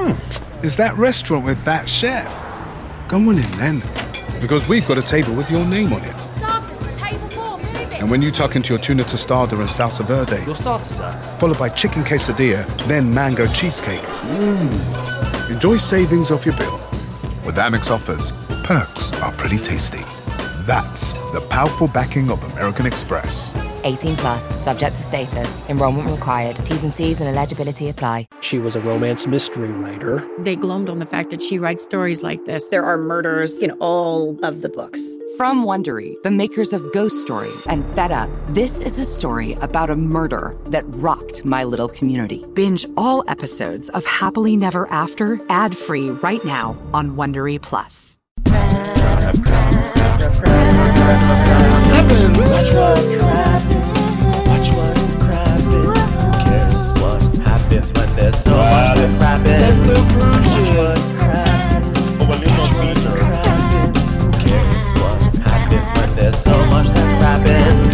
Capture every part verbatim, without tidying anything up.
Is that restaurant with that chef? Go on in then, because we've got a table with your name on it. Starters, the table for moving. And when you tuck into your tuna tostada and salsa verde, Your starter, sir. followed by chicken quesadilla, then mango cheesecake. Mmm. Enjoy savings off your bill. With Amex offers, perks are pretty tasty. That's the powerful backing of American Express. eighteen plus, subject to status, enrollment required. T's and C's and eligibility apply. She was a romance mystery writer. They glommed on the fact that she writes stories like this. There are murders in all of the books. From Wondery, the makers of Ghost Story and Fed Up, this is a story about a murder that rocked my little community. Binge all episodes of Happily Never After ad-free right now on Wondery Plus. Happens. Watch what happens. Watch what happens. Who cares what happens when there's so much that happens? Watch what happens. Watch what happens. Who cares what happens when there's so much that happens?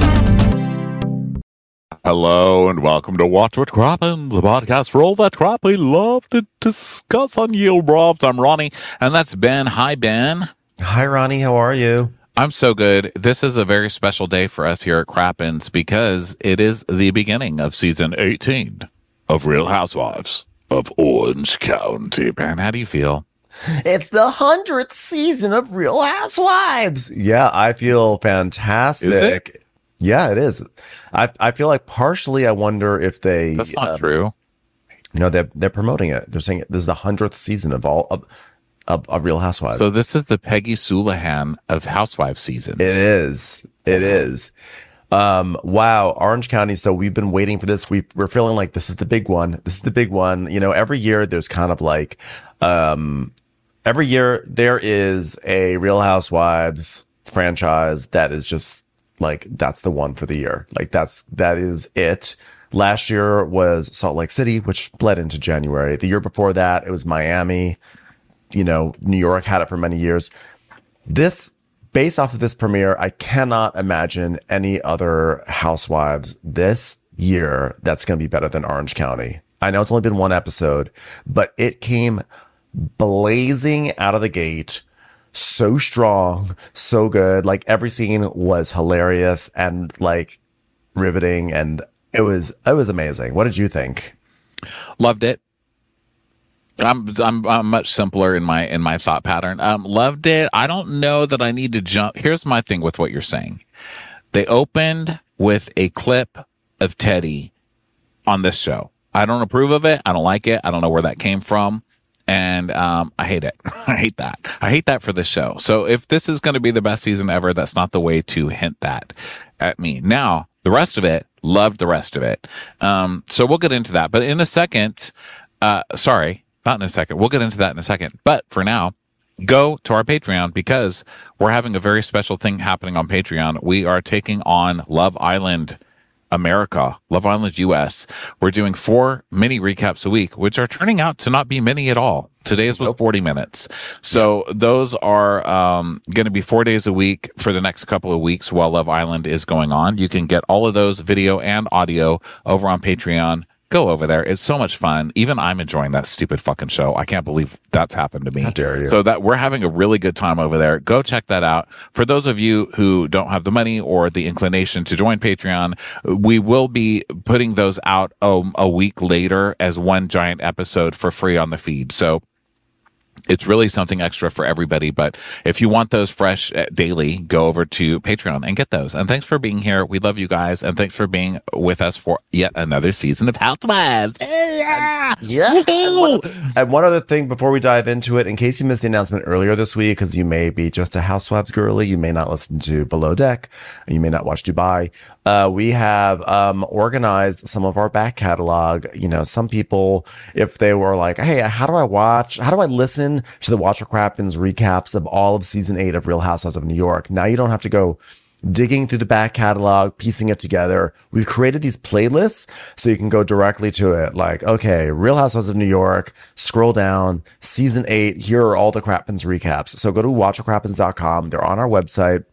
Hello and welcome to Watch What Crappens, the podcast for all that crap we love to discuss on Yield Brovs. I'm Ronnie, and that's Ben. Hi, Ben. Hi, Ronnie. How are you? I'm so good. This is a very special day for us here at Crappens because it is the beginning of season eighteen of Real Housewives of Orange County. Ben, how do you feel? It's the hundredth season of Real Housewives. Yeah, I feel fantastic. Is it? Yeah, it is. I I feel like partially I wonder if they. That's not uh, true. No, they're they're promoting it. They're saying this is the hundredth season of all of, of of Real Housewives. So this is the Peggy Sulahan of Housewives season. It is. It is. Um, wow, Orange County. So we've been waiting for this. We we're feeling like this is the big one. This is the big one. You know, every year there's kind of like, um, every year there is a Real Housewives franchise that is just like, that's the one for the year. Like that's, that is it. Last year was Salt Lake City, which bled into January. The year before that, it was Miami. You know, New York had it for many years. This, based off of this premiere, I cannot imagine any other Housewives this year that's going to be better than Orange County. I know it's only been one episode, but it came blazing out of the gate. So strong, so good. Like every scene was hilarious and like riveting, and it was it was amazing. What did you think? Loved it. I'm I'm I'm much simpler in my in my thought pattern. Um, loved it. I don't know that I need to jump. Here's my thing with what you're saying. They opened with a clip of Teddy on this show. I don't approve of it. I don't like it. I don't know where that came from. And um, I hate it. I hate that. I hate that for this show. So if this is going to be the best season ever, that's not the way to hint that at me. Now, the rest of it, loved the rest of it. Um, so we'll get into that. But in a second, uh, sorry, not in a second. We'll get into that in a second. But for now, go to our Patreon because we're having a very special thing happening on Patreon. We are taking on Love Island America, Love Island U S. We're doing four mini recaps a week, which are turning out to not be many at all. Today's was forty minutes. So those are um, going to be four days a week for the next couple of weeks while Love Island is going on. You can get all of those video and audio over on Patreon. Go over there. It's so much fun. Even I'm enjoying that stupid fucking show. I can't believe that's happened to me. How dare you? So that we're having a really good time over there. Go check that out. For those of you who don't have the money or the inclination to join Patreon, we will be putting those out a, a week later as one giant episode for free on the feed. So it's really something extra for everybody. But if you want those fresh daily, go over to Patreon and get those. And thanks for being here. We love you guys. And thanks for being with us for yet another season of Housewives. Yeah. Yeah. And one, and one other thing before we dive into it, in case you missed the announcement earlier this week, because you may be just a Housewives girly, you may not listen to Below Deck, you may not watch Dubai. Uh, we have um, organized some of our back catalog. You know, some people, if they were like, hey, how do I watch? How do I listen to the Watch What Crappens recaps of all of season eight of Real Housewives of New York? Now you don't have to go digging through the back catalog, piecing it together. We've created these playlists so you can go directly to it. Like, okay, Real Housewives of New York, scroll down, season eight. Here are all the Crappens recaps. So go to watch what crappens dot com. They're on our website.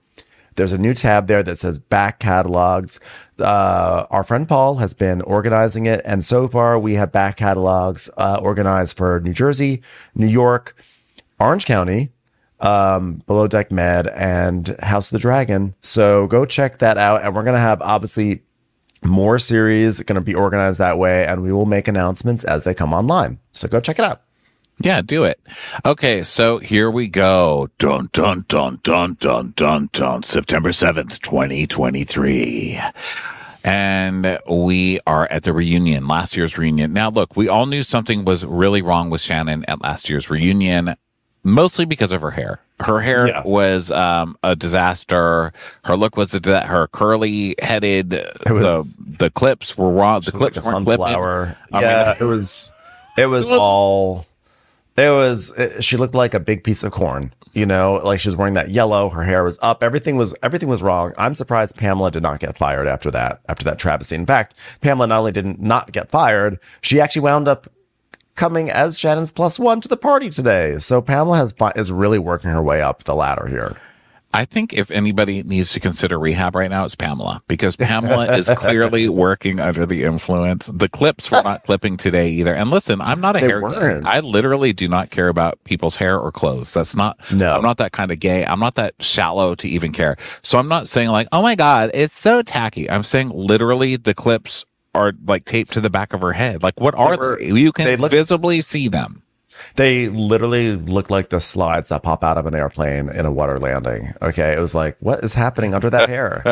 There's a new tab there that says back catalogs. Uh, our friend Paul has been organizing it. And so far we have back catalogs uh, organized for New Jersey, New York, Orange County, um, Below Deck Med, and House of the Dragon. So go check that out. And we're going to have obviously more series going to be organized that way. And we will make announcements as they come online. So go check it out. Yeah, do it. Okay, so here we go. Dun, dun, dun, dun, dun, dun, dun. September seventh, twenty twenty-three. And we are at the reunion, last year's reunion. Now, look, we all knew something was really wrong with Shannon at last year's reunion, mostly because of her hair. Her hair yeah. was um, a disaster. Her look was a di- her curly headed. Was, the the clips were wrong. The clips like weren't sunflower. clipping. Yeah, I mean, it was. It was, it was all. It was, it, she looked like a big piece of corn, you know, like she was wearing that yellow. Her hair was up. Everything was, everything was wrong. I'm surprised Pamela did not get fired after that, after that travesty. In fact, Pamela not only didn't not get fired, she actually wound up coming as Shannon's plus one to the party today. So Pamela has, is really working her way up the ladder here. I think if anybody needs to consider rehab right now, it's Pamela, because Pamela is clearly working under the influence. The clips were not clipping today either. And listen, I'm not a They hair weren't. guy. I literally do not care about people's hair or clothes. That's not, No. I'm not that kind of gay. I'm not that shallow to even care. So I'm not saying like, oh my God, it's so tacky. I'm saying literally the clips are like taped to the back of her head. Like, what are They were- they? You can they look- visibly see them. They literally look like the slides that pop out of an airplane in a water landing. Okay. It was like, what is happening under that hair?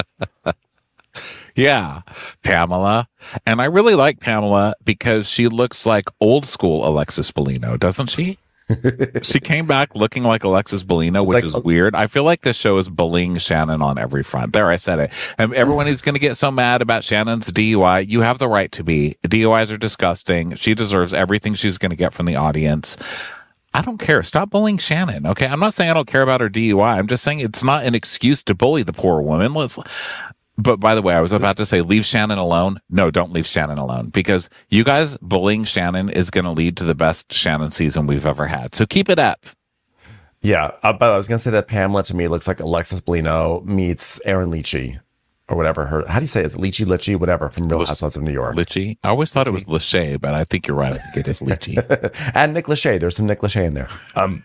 Yeah, Pamela. And I really like Pamela because she looks like old school Alexis Bellino, doesn't she? She came back looking like Alexis Bellino, which like- is weird. I feel like this show is bullying Shannon on every front. There, I said it. And everyone is going to get so mad about Shannon's D U I. You have the right to be. D U Is are disgusting. She deserves everything she's going to get from the audience. I don't care. Stop bullying Shannon. Okay. I'm not saying I don't care about her D U I. I'm just saying it's not an excuse to bully the poor woman. Let's. But by the way, I was about to say, leave Shannon alone. No, don't leave Shannon alone, because you guys bullying Shannon is going to lead to the best Shannon season we've ever had. So keep it up. Yeah. Uh, but I was going to say that Pamela to me looks like Alexis Bellino meets Aaron Leachy or whatever. Her, how do you say it? Is it Leachy, Litchy, whatever from Real Housewives of New York? Litchy. I always thought it was Lachey, but I think you're right. I think it is Litchy. And Nick Lachey. There's some Nick Lachey in there. Um,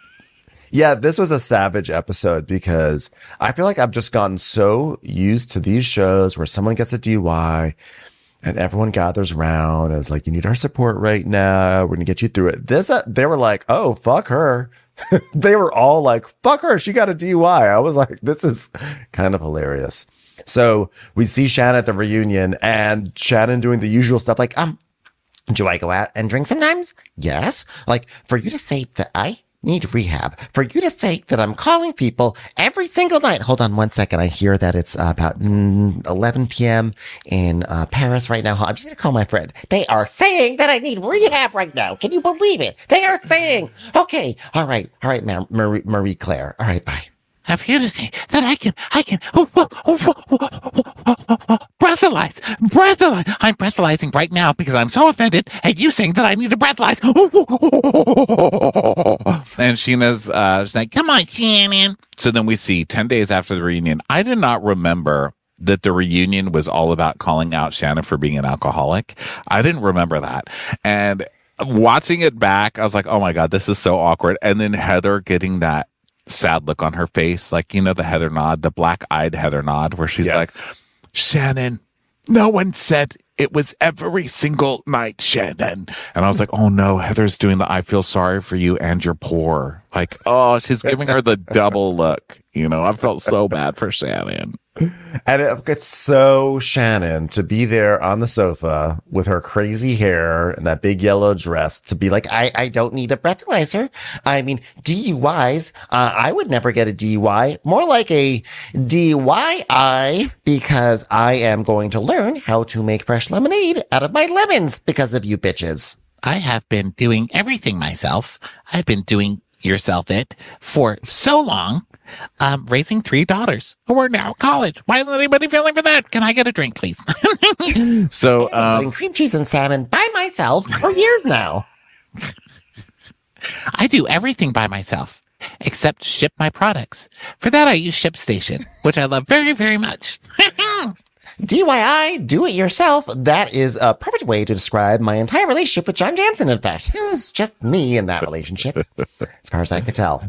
Yeah, this was a savage episode because I feel like I've just gotten so used to these shows where someone gets a D U I and everyone gathers around and it's like, you need our support right now. We're going to get you through it. This, uh, they were like, oh, fuck her. They were all like, fuck her. She got a D U I. I was like, this is kind of hilarious. So we see Shannon at the reunion and Shannon doing the usual stuff like, um, do I go out and drink sometimes? Yes. Like, for you to say that I need rehab, for you to say that I'm calling people every single night. Hold on one second. I hear that it's uh, about mm, eleven p.m. in uh, Paris right now. I'm just going to call my friend. They are saying that I need rehab right now. Can you believe it? They are saying, okay, all right, all right, ma'am, Marie, Marie Claire. All right, bye. I'm here to say that I can, I can, oh, oh, oh, oh, oh, oh, oh, oh, breathalyze, breathalyze. I'm breathalyzing right now because I'm so offended at you saying that I need to breathalyze. Oh, oh, oh, oh, oh, oh. And Sheena's uh, she's like, come on, Shannon. So then we see ten days after the reunion. I did not remember that the reunion was all about calling out Shannon for being an alcoholic. I didn't remember that. And watching it back, I was like, oh my God, this is so awkward. And then Heather getting that sad look on her face, like, you know, the Heather nod, the black-eyed Heather nod, where she's Yes. like, Shannon, no one said it was every single night, Shannon. And I was like, oh no, Heather's doing the I feel sorry for you and you're poor. Like, oh, she's giving her the double look. You know, I felt so bad for Shannon. And it gets so Shannon to be there on the sofa with her crazy hair and that big yellow dress to be like, I, I don't need a breathalyzer. I mean, D U Is, uh, I would never get a D U I. More like a D Y I, because I am going to learn how to make fresh lemonade out of my lemons because of you bitches. I have been doing everything myself. I've been doing yourself it for so long. Um, raising three daughters who are now college. Why isn't anybody feeling for that? Can I get a drink, please? So, I'm putting um, cream cheese and salmon by myself for years now. I do everything by myself. except ship my products. For that, I use ShipStation, which I love very, very much. D I Y, do it yourself. That is a perfect way to describe my entire relationship with John Jansen, in fact. It was just me in that relationship, as far as I could tell.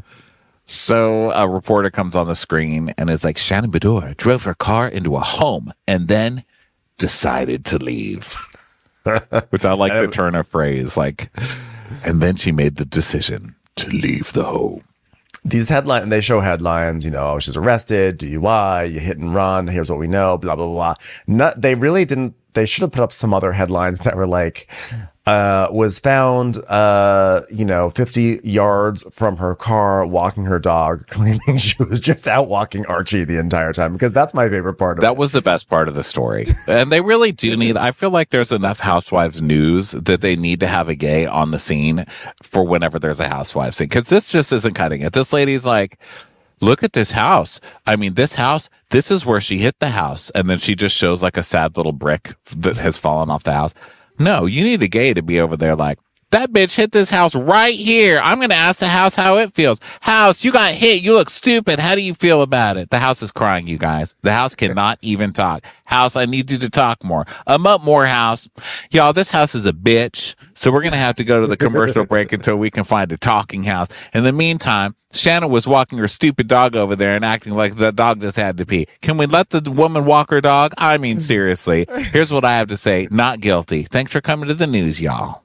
So a reporter comes on the screen and is like, Shannon Beador drove her car into a home and then decided to leave. Which I like the turn of phrase, like, and then she made the decision to leave the home. These headlines, they show headlines, you know, oh, she's arrested, D U I, you hit and run, here's what we know, blah, blah, blah. Not, they really didn't, they should have put up some other headlines that were like, uh, was found, uh, you know, fifty yards from her car walking her dog, claiming she was just out walking Archie the entire time, because that's my favorite part of that it. Was the best part of the story. And they really do need, I feel like there's enough Housewives news that they need to have a gay on the scene for whenever there's a Housewives scene, because this just isn't cutting it. This lady's like, look at this house. I mean, this house, this is where she hit the house. And then she just shows like a sad little brick that has fallen off the house. No, you need a gay to be over there like, that bitch hit this house right here. I'm going to ask the house how it feels. House, you got hit. You look stupid. How do you feel about it? The house is crying, you guys. The house cannot even talk. House, I need you to talk more. I'm up more, house. Y'all, this house is a bitch. So we're going to have to go to the commercial break until we can find a talking house. In the meantime, Shannon was walking her stupid dog over there and acting like the dog just had to pee. Can we let the woman walk her dog? I mean, seriously. Here's what I have to say. Not guilty. Thanks for coming to the news, y'all.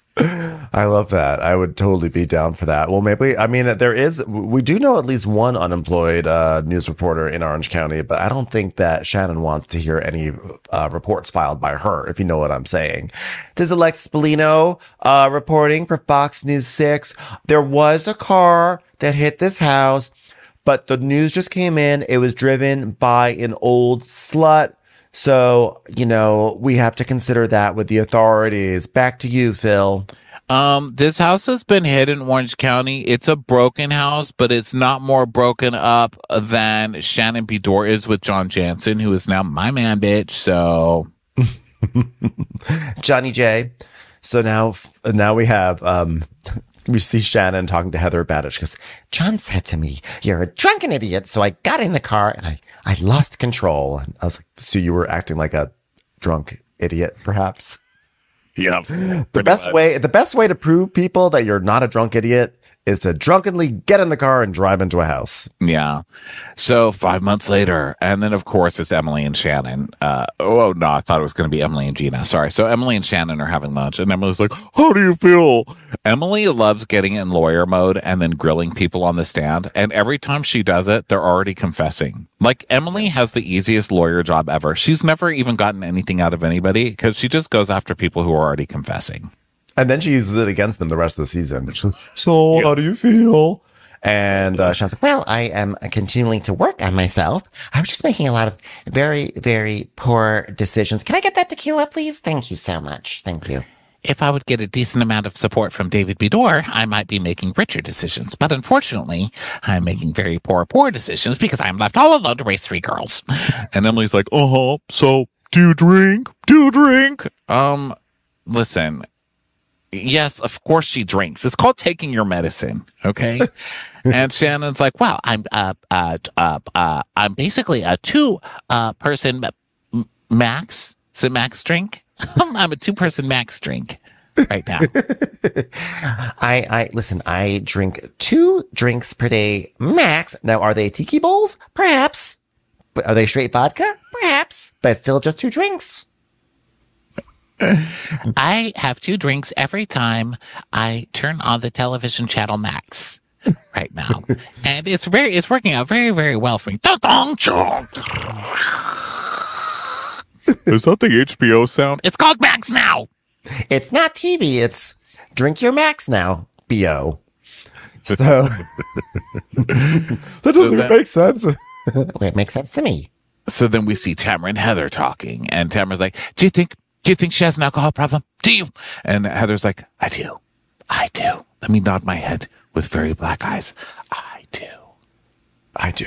I love that. I would totally be down for that. Well, maybe, I mean, there is, we do know at least one unemployed uh, news reporter in Orange County, but I don't think that Shannon wants to hear any uh, reports filed by her, if you know what I'm saying. This is Alexis Bellino uh, reporting for Fox News six. There was a car that hit this house, but the news just came in. It was driven by an old slut. So, you know, we have to consider that with the authorities. Back to you, Phil. Um, this house has been hit in Orange County. It's a broken house, but it's not more broken up than Shannon Beador is with John Jansen, who is now my man, bitch. So, Johnny J. So now, now we have, um, we see Shannon talking to Heather about it. She goes, John said to me, you're a drunken idiot. So I got in the car and I, I lost control. And I was like, so you were acting like a drunk idiot, perhaps? Yeah. The best much. way, the best way to prove people that you're not a drunk idiot is to drunkenly get in the car and drive into a house. Yeah. So five months later, and then of course it's Emily and Shannon. Uh, oh no, I thought it was going to be Emily and Gina. Sorry. So Emily and Shannon are having lunch, and Emily's like, "How do you feel?" Emily loves getting in lawyer mode and then grilling people on the stand. And every time she does it, they're already confessing. Like Emily has the easiest lawyer job ever. She's never even gotten anything out of anybody because she just goes after people who are already confessing. And then she uses it against them the rest of the season. So, yeah. How do you feel? And uh, she was like, well, I am continuing to work on myself. I was just making a lot of very, very poor decisions. Can I get that tequila, please? Thank you so much. Thank you. If I would get a decent amount of support from David Beador, I might be making richer decisions. But unfortunately, I'm making very poor, poor decisions because I'm left all alone to raise three girls. And Emily's like, uh-huh. So, do you drink? Do you drink? Um, listen. Yes, of course she drinks. It's called taking your medicine, okay? And Shannon's like, "Well, I'm uh uh uh, uh I'm basically a two uh person m- max. Is it max drink? I'm a two person max drink right now." I I listen. I drink two drinks per day max. Now, are they tiki bowls? Perhaps. But are they straight vodka? Perhaps. But still just two drinks. I have two drinks every time I turn on the television channel Max right now. And it's very, it's working out very, very well for me. Is that the H B O sound? It's called Max now. It's not T V. It's drink your Max now, B O. So that doesn't so that, make sense. Well, it makes sense to me. So then we see Tamara and Heather talking, and Tamara's like, do you think Do you think she has an alcohol problem? Do you? And Heather's like, I do. I do. Let me nod my head with very black eyes. I do. I do.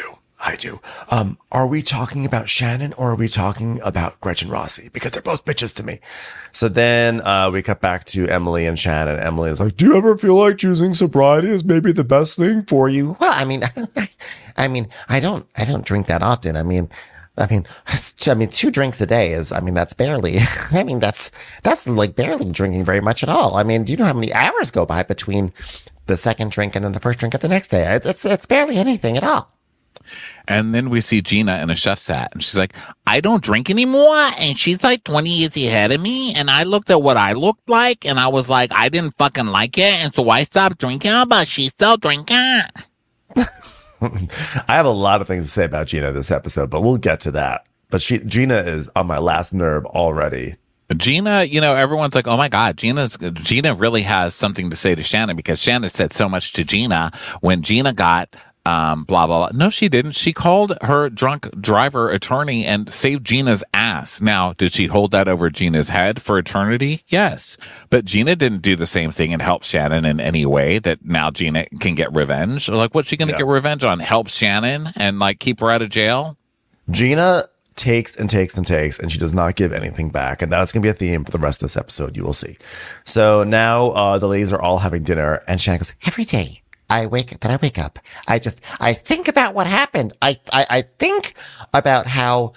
I do. Um, are we talking about Shannon or are we talking about Gretchen Rossi? Because they're both bitches to me. So then uh, we cut back to Emily and Shannon. Emily is like, do you ever feel like choosing sobriety is maybe the best thing for you? Well, I mean, I mean, I don't, I don't drink that often. I mean, I mean, I mean, two drinks a day is, I mean, that's barely, I mean, that's, that's like barely drinking very much at all. I mean, do you know how many hours go by between the second drink and then the first drink of the next day? It's, it's barely anything at all. And then we see Gina in a chef's hat, and she's like, I don't drink anymore. And she's like twenty years ahead of me. And I looked at what I looked like, and I was like, I didn't fucking like it. And so I stopped drinking, but she's still drinking. I have a lot of things to say about Gina this episode, but we'll get to that. But she, Gina is on my last nerve already. Gina, you know, everyone's like, oh my God, Gina's, Gina really has something to say to Shannon, because Shannon said so much to Gina when Gina got Um, blah, blah, blah. No, she didn't. She called her drunk driver attorney and saved Gina's ass. Now, did she hold that over Gina's head for eternity? Yes. But Gina didn't do the same thing and help Shannon in any way that now Gina can get revenge. Like, what's she going to Yeah. get revenge on? Help Shannon and like keep her out of jail? Gina takes and takes and takes, and she does not give anything back. And that's going to be a theme for the rest of this episode. You will see. So now uh, the ladies are all having dinner, and Shannon goes, Every day I wake, then I wake up. I just, I think about what happened. I, I, I think about how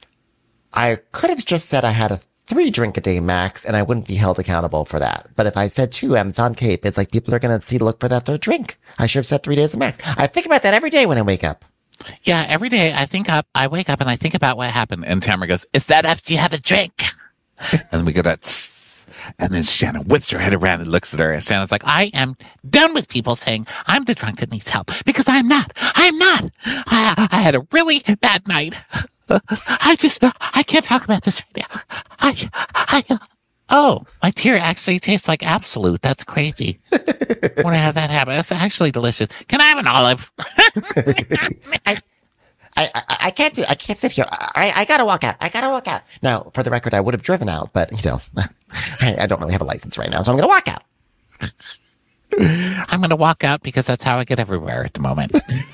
I could have just said I had a three drink a day max and I wouldn't be held accountable for that. But if I said two and it's on tape, it's like people are going to see, look for that third drink. I should have said three days a max. I think about that every day when I wake up. Yeah, every day I think up, I wake up and I think about what happened. And Tamara goes, is that after you have a drink? And we go to, tss, and then Shannon whips her head around and looks at her. And Shannon's like, I am done with people saying I'm the drunk that needs help, because I'm not. I'm not. I, I had a really bad night. I just, I can't talk about this right now. I, I, oh, my tear actually tastes like Absolute. That's crazy. I want to have that happen. It's actually delicious. Can I have an olive? I, I, I, I can't do, I can't sit here. I, I gotta walk out. I gotta walk out. Now, for the record, I would have driven out, but you know, I, I don't really have a license right now, so I'm gonna walk out. I'm going to walk out because that's how I get everywhere at the moment.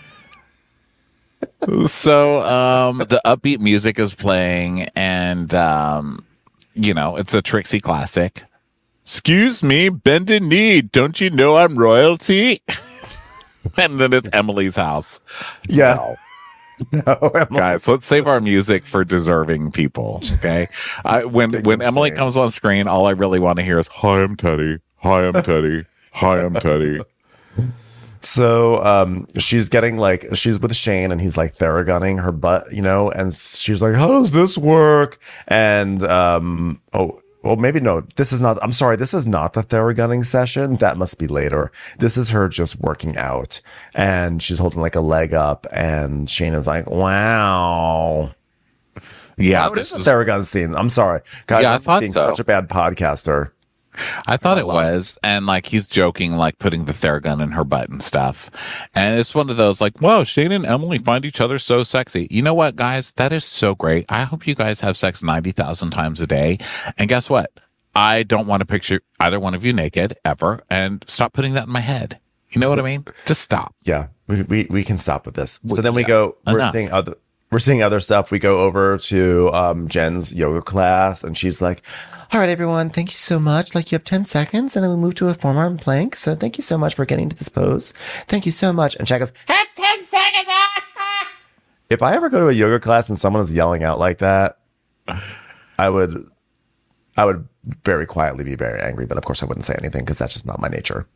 So um, the upbeat music is playing, and, um, you know, it's a Trixie classic. Excuse me, bended knee. Don't you know I'm royalty? And then it's Emily's house. Yeah. Wow. No, Emily. Guys, let's save our music for deserving people. Okay. I, when when Emily comes on screen, all I really want to hear is, hi, I'm Teddy. Hi, I'm Teddy. Hi, I'm Teddy. So um, she's getting like, she's with Shane and he's like theragunning her butt, you know, and she's like, how does this work? And, um, oh, well, maybe no, this is not, I'm sorry, this is not the theragunning session. That must be later. This is her just working out, and she's holding like a leg up, and Shane is like, wow. Yeah, oh, this this is is a theragun scene. I'm sorry. Guys, Yeah, I I'm thought being so. such a bad podcaster. I thought it was, and like he's joking, like putting the Theragun in her butt and stuff. And it's one of those like, wow, Shane and Emily find each other so sexy. You know what, guys? That is so great. I hope you guys have sex ninety thousand times a day. And guess what? I don't want to picture either one of you naked ever, and stop putting that in my head. You know what I mean? Just stop. Yeah, we, we, we can stop with this. So Well, then we yeah, go, we're enough. seeing other, we're seeing other stuff. We go over to um, Jen's yoga class, and she's like, All right, everyone. Thank you so much. Like, you have ten seconds, and then we move to a form arm plank. So thank you so much for getting to this pose. Thank you so much. And Chad goes, That's ten seconds. if I ever go to a yoga class and someone is yelling out like that, I would, I would very quietly be very angry. But of course, I wouldn't say anything because that's just not my nature.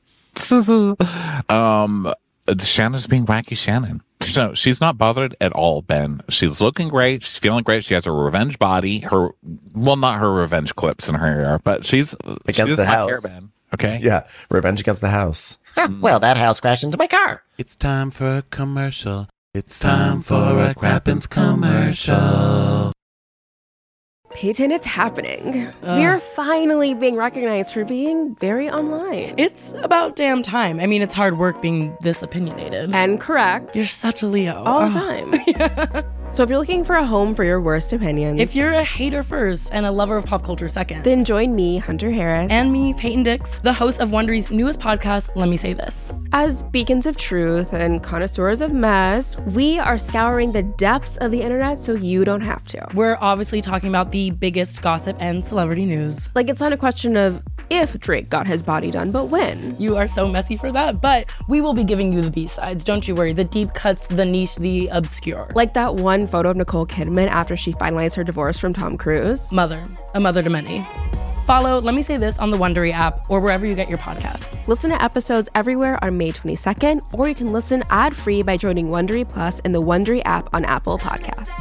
um, Shannon's being wacky Shannon. So she's not bothered at all, Ben. She's looking great. She's feeling great. She has her revenge body. Her, well, not her revenge clips in her hair, but she's Against she doesn't the like house. hair, Ben. Okay. Yeah, revenge against the house. huh, well, that house crashed into my car. It's time for a commercial. It's time for a Crappens commercial. Peyton, it's happening. We're finally being recognized for being very online. It's about damn time. I mean, it's hard work being this opinionated. And correct. You're such a Leo. All the Oh. time. So if you're looking for a home for your worst opinions, If you're a hater first and a lover of pop culture second, then join me, Hunter Harris, and me, Peyton Dix, the host of Wondery's newest podcast, Let Me Say This. As beacons of truth and connoisseurs of mess, we are scouring the depths of the internet so you don't have to. We're obviously talking about the biggest gossip and celebrity news. Like, it's not a question of if Drake got his body done, but when. You are so messy for that, but we will be giving you the B-sides. Don't you worry. The deep cuts, the niche, the obscure. Like that one photo of Nicole Kidman after she finalized her divorce from Tom Cruise. Mother. A mother to many. Follow Let Me Say This on the Wondery app or wherever you get your podcasts. Listen to episodes everywhere on May twenty-second, or you can listen ad-free by joining Wondery Plus in the Wondery app on Apple Podcasts.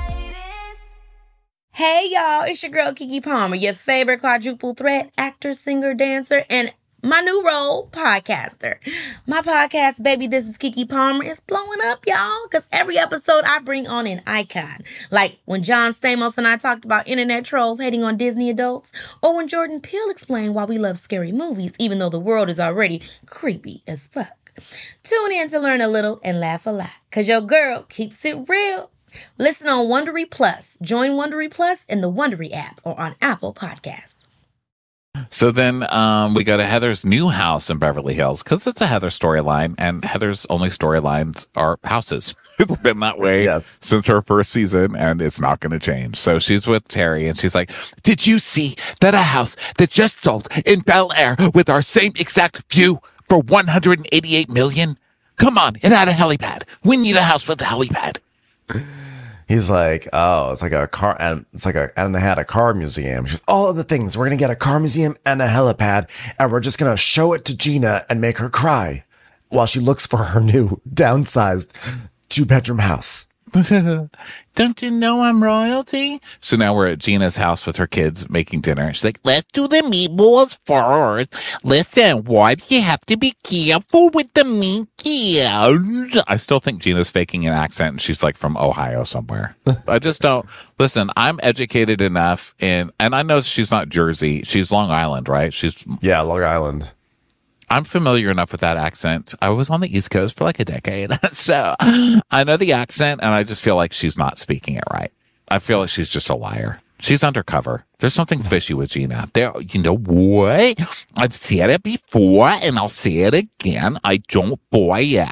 Hey, y'all, it's your girl, Keke Palmer, your favorite quadruple threat actor, singer, dancer, and my new role, podcaster. My podcast, Baby, This is Keke Palmer, is blowing up, y'all, because every episode I bring on an icon. Like when John Stamos and I talked about internet trolls hating on Disney adults, or when Jordan Peele explained why we love scary movies, even though the world is already creepy as fuck. Tune in to learn a little and laugh a lot, because your girl keeps it real. Listen on Wondery Plus. Join Wondery Plus in the Wondery app or on Apple Podcasts. So then um, we go to Heather's new house in Beverly Hills because it's a Heather storyline, and Heather's only storylines are houses. It's been that way Yes. since her first season, and it's not going to change. So she's with Terry, and she's like, did you see that a house that just sold in Bel Air with our same exact view for one hundred eighty-eight million dollars? Come on, it had a helipad. We need a house with a helipad. He's like, oh, it's like a car, and it's like a, and they had a car museum. She's all of the things. We're gonna get a car museum and a helipad, and we're just gonna show it to Gina and make her cry while she looks for her new downsized two bedroom house. Don't you know I'm royalty? So now we're at Gina's house with her kids making dinner. She's like, let's do the meatballs first. Listen, why do you have to be careful with the meatballs? I still think Gina's faking an accent and she's like from Ohio somewhere. I just don't. Listen, I'm educated enough in, and I know she's not Jersey. She's Long Island, right? She's Yeah, Long Island. I'm familiar enough with that accent. I was on the East Coast for like a decade. So I know the accent, and I just feel like she's not speaking it right. I feel like she's just a liar. She's undercover. There's something fishy with Gina. There, you know what? I've said it before, and I'll say it again. I don't buy it.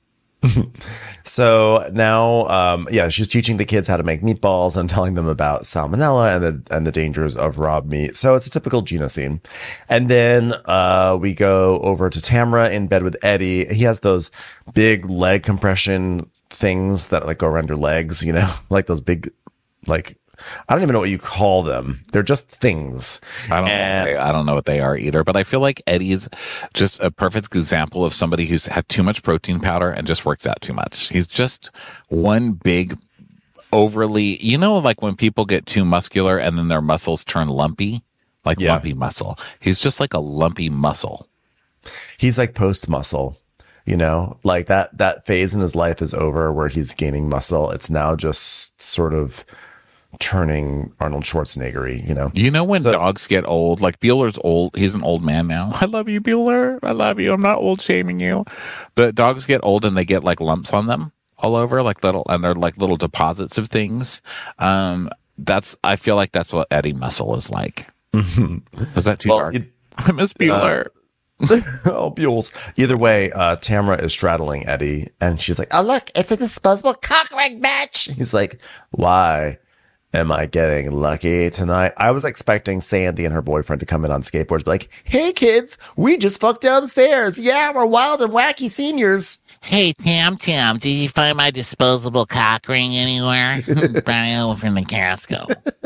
So now, um, yeah, she's teaching the kids how to make meatballs and telling them about salmonella and the and the dangers of raw meat. So it's a typical Gina scene. And then uh, we go over to Tamra in bed with Eddie. He has those big leg compression things that like go around your legs, you know, like those big, like, I don't even know what you call them. They're just things. I don't And- know. What they, I don't know what they are either. But I feel like Eddie's just a perfect example of somebody who's had too much protein powder and just works out too much. He's just one big, overly, you know, like when people get too muscular and then their muscles turn lumpy, like Yeah. lumpy muscle. He's just like a lumpy muscle. He's like post muscle, you know, like that that phase in his life is over where he's gaining muscle. It's now just sort of turning Arnold Schwarzenegger-y, you know. You know when dogs get old, like Bueller's old, he's an old man now. I love you, Bueller. I love you. I'm not old shaming you. But dogs get old and they get like lumps on them all over, like little, and they're like little deposits of things. Um, that's, I feel like that's what Eddie Muscle is like. Was that too Well, dark? it- I miss Bueller. Oh, Buells. Either way, uh, Tamra is straddling Eddie and she's like, oh, look, it's a disposable cock ring, bitch. He's like, why am I getting lucky tonight? I was expecting Sandy and her boyfriend to come in on skateboards, be like, hey, kids, we just fucked downstairs. Yeah, we're wild and wacky seniors. Hey, Tam Tam, did you find my disposable cock ring anywhere? Brought it over from the Casco.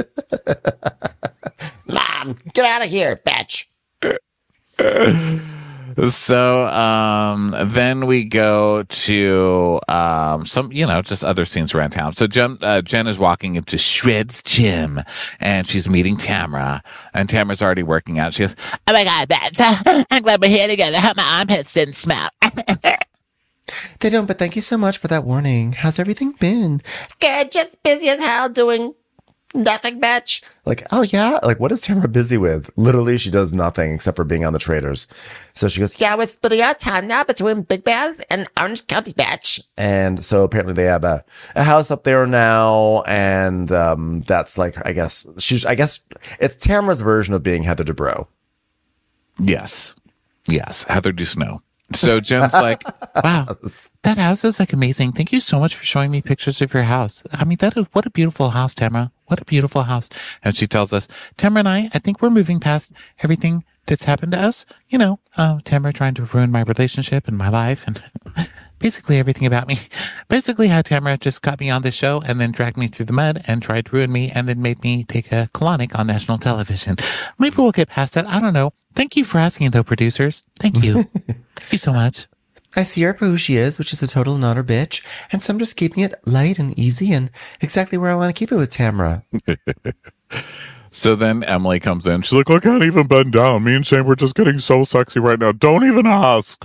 Mom, get out of here, bitch. So um, then we go to um, some, you know, just other scenes around town. So Jen, uh, Jen is walking into Shred's gym and she's meeting Tamra. And Tamra's already working out. She goes, Oh my God, bitch. I'm glad we're here together. Hope my armpits didn't smell. They don't, but thank you so much for that warning. How's everything been? Good, just busy as hell doing Nothing, bitch. Like, oh yeah? Like, what is Tamara busy with? Literally, she does nothing except for being on the Traitors. So she goes, Yeah, we're splitting our time now between Big Bears and Orange County, bitch. and so apparently they have a, a house up there now. And um, that's like, I guess, she's, I guess it's Tamara's version of being Heather Dubrow. Yes. Yes. Heather Dusnow. So Jen's like, wow, that house is like amazing. Thank you so much for showing me pictures of your house. I mean, that is, what a beautiful house, Tamara. What a beautiful house. And she tells us, Tamara and I, I think we're moving past everything that's happened to us. You know, uh, Tamara trying to ruin my relationship and my life and basically everything about me. Basically how Tamara just got me on the show and then dragged me through the mud and tried to ruin me and then made me take a colonic on national television. Maybe we'll get past that. I don't know. Thank you for asking, though, producers. Thank you. Thank you so much. I see her for who she is, which is a total nutter bitch. And so I'm just keeping it light and easy and exactly where I want to keep it with Tamara. So then Emily comes in. She's like, I can't even bend down. Me and Shane, we're just getting so sexy right now. Don't even ask.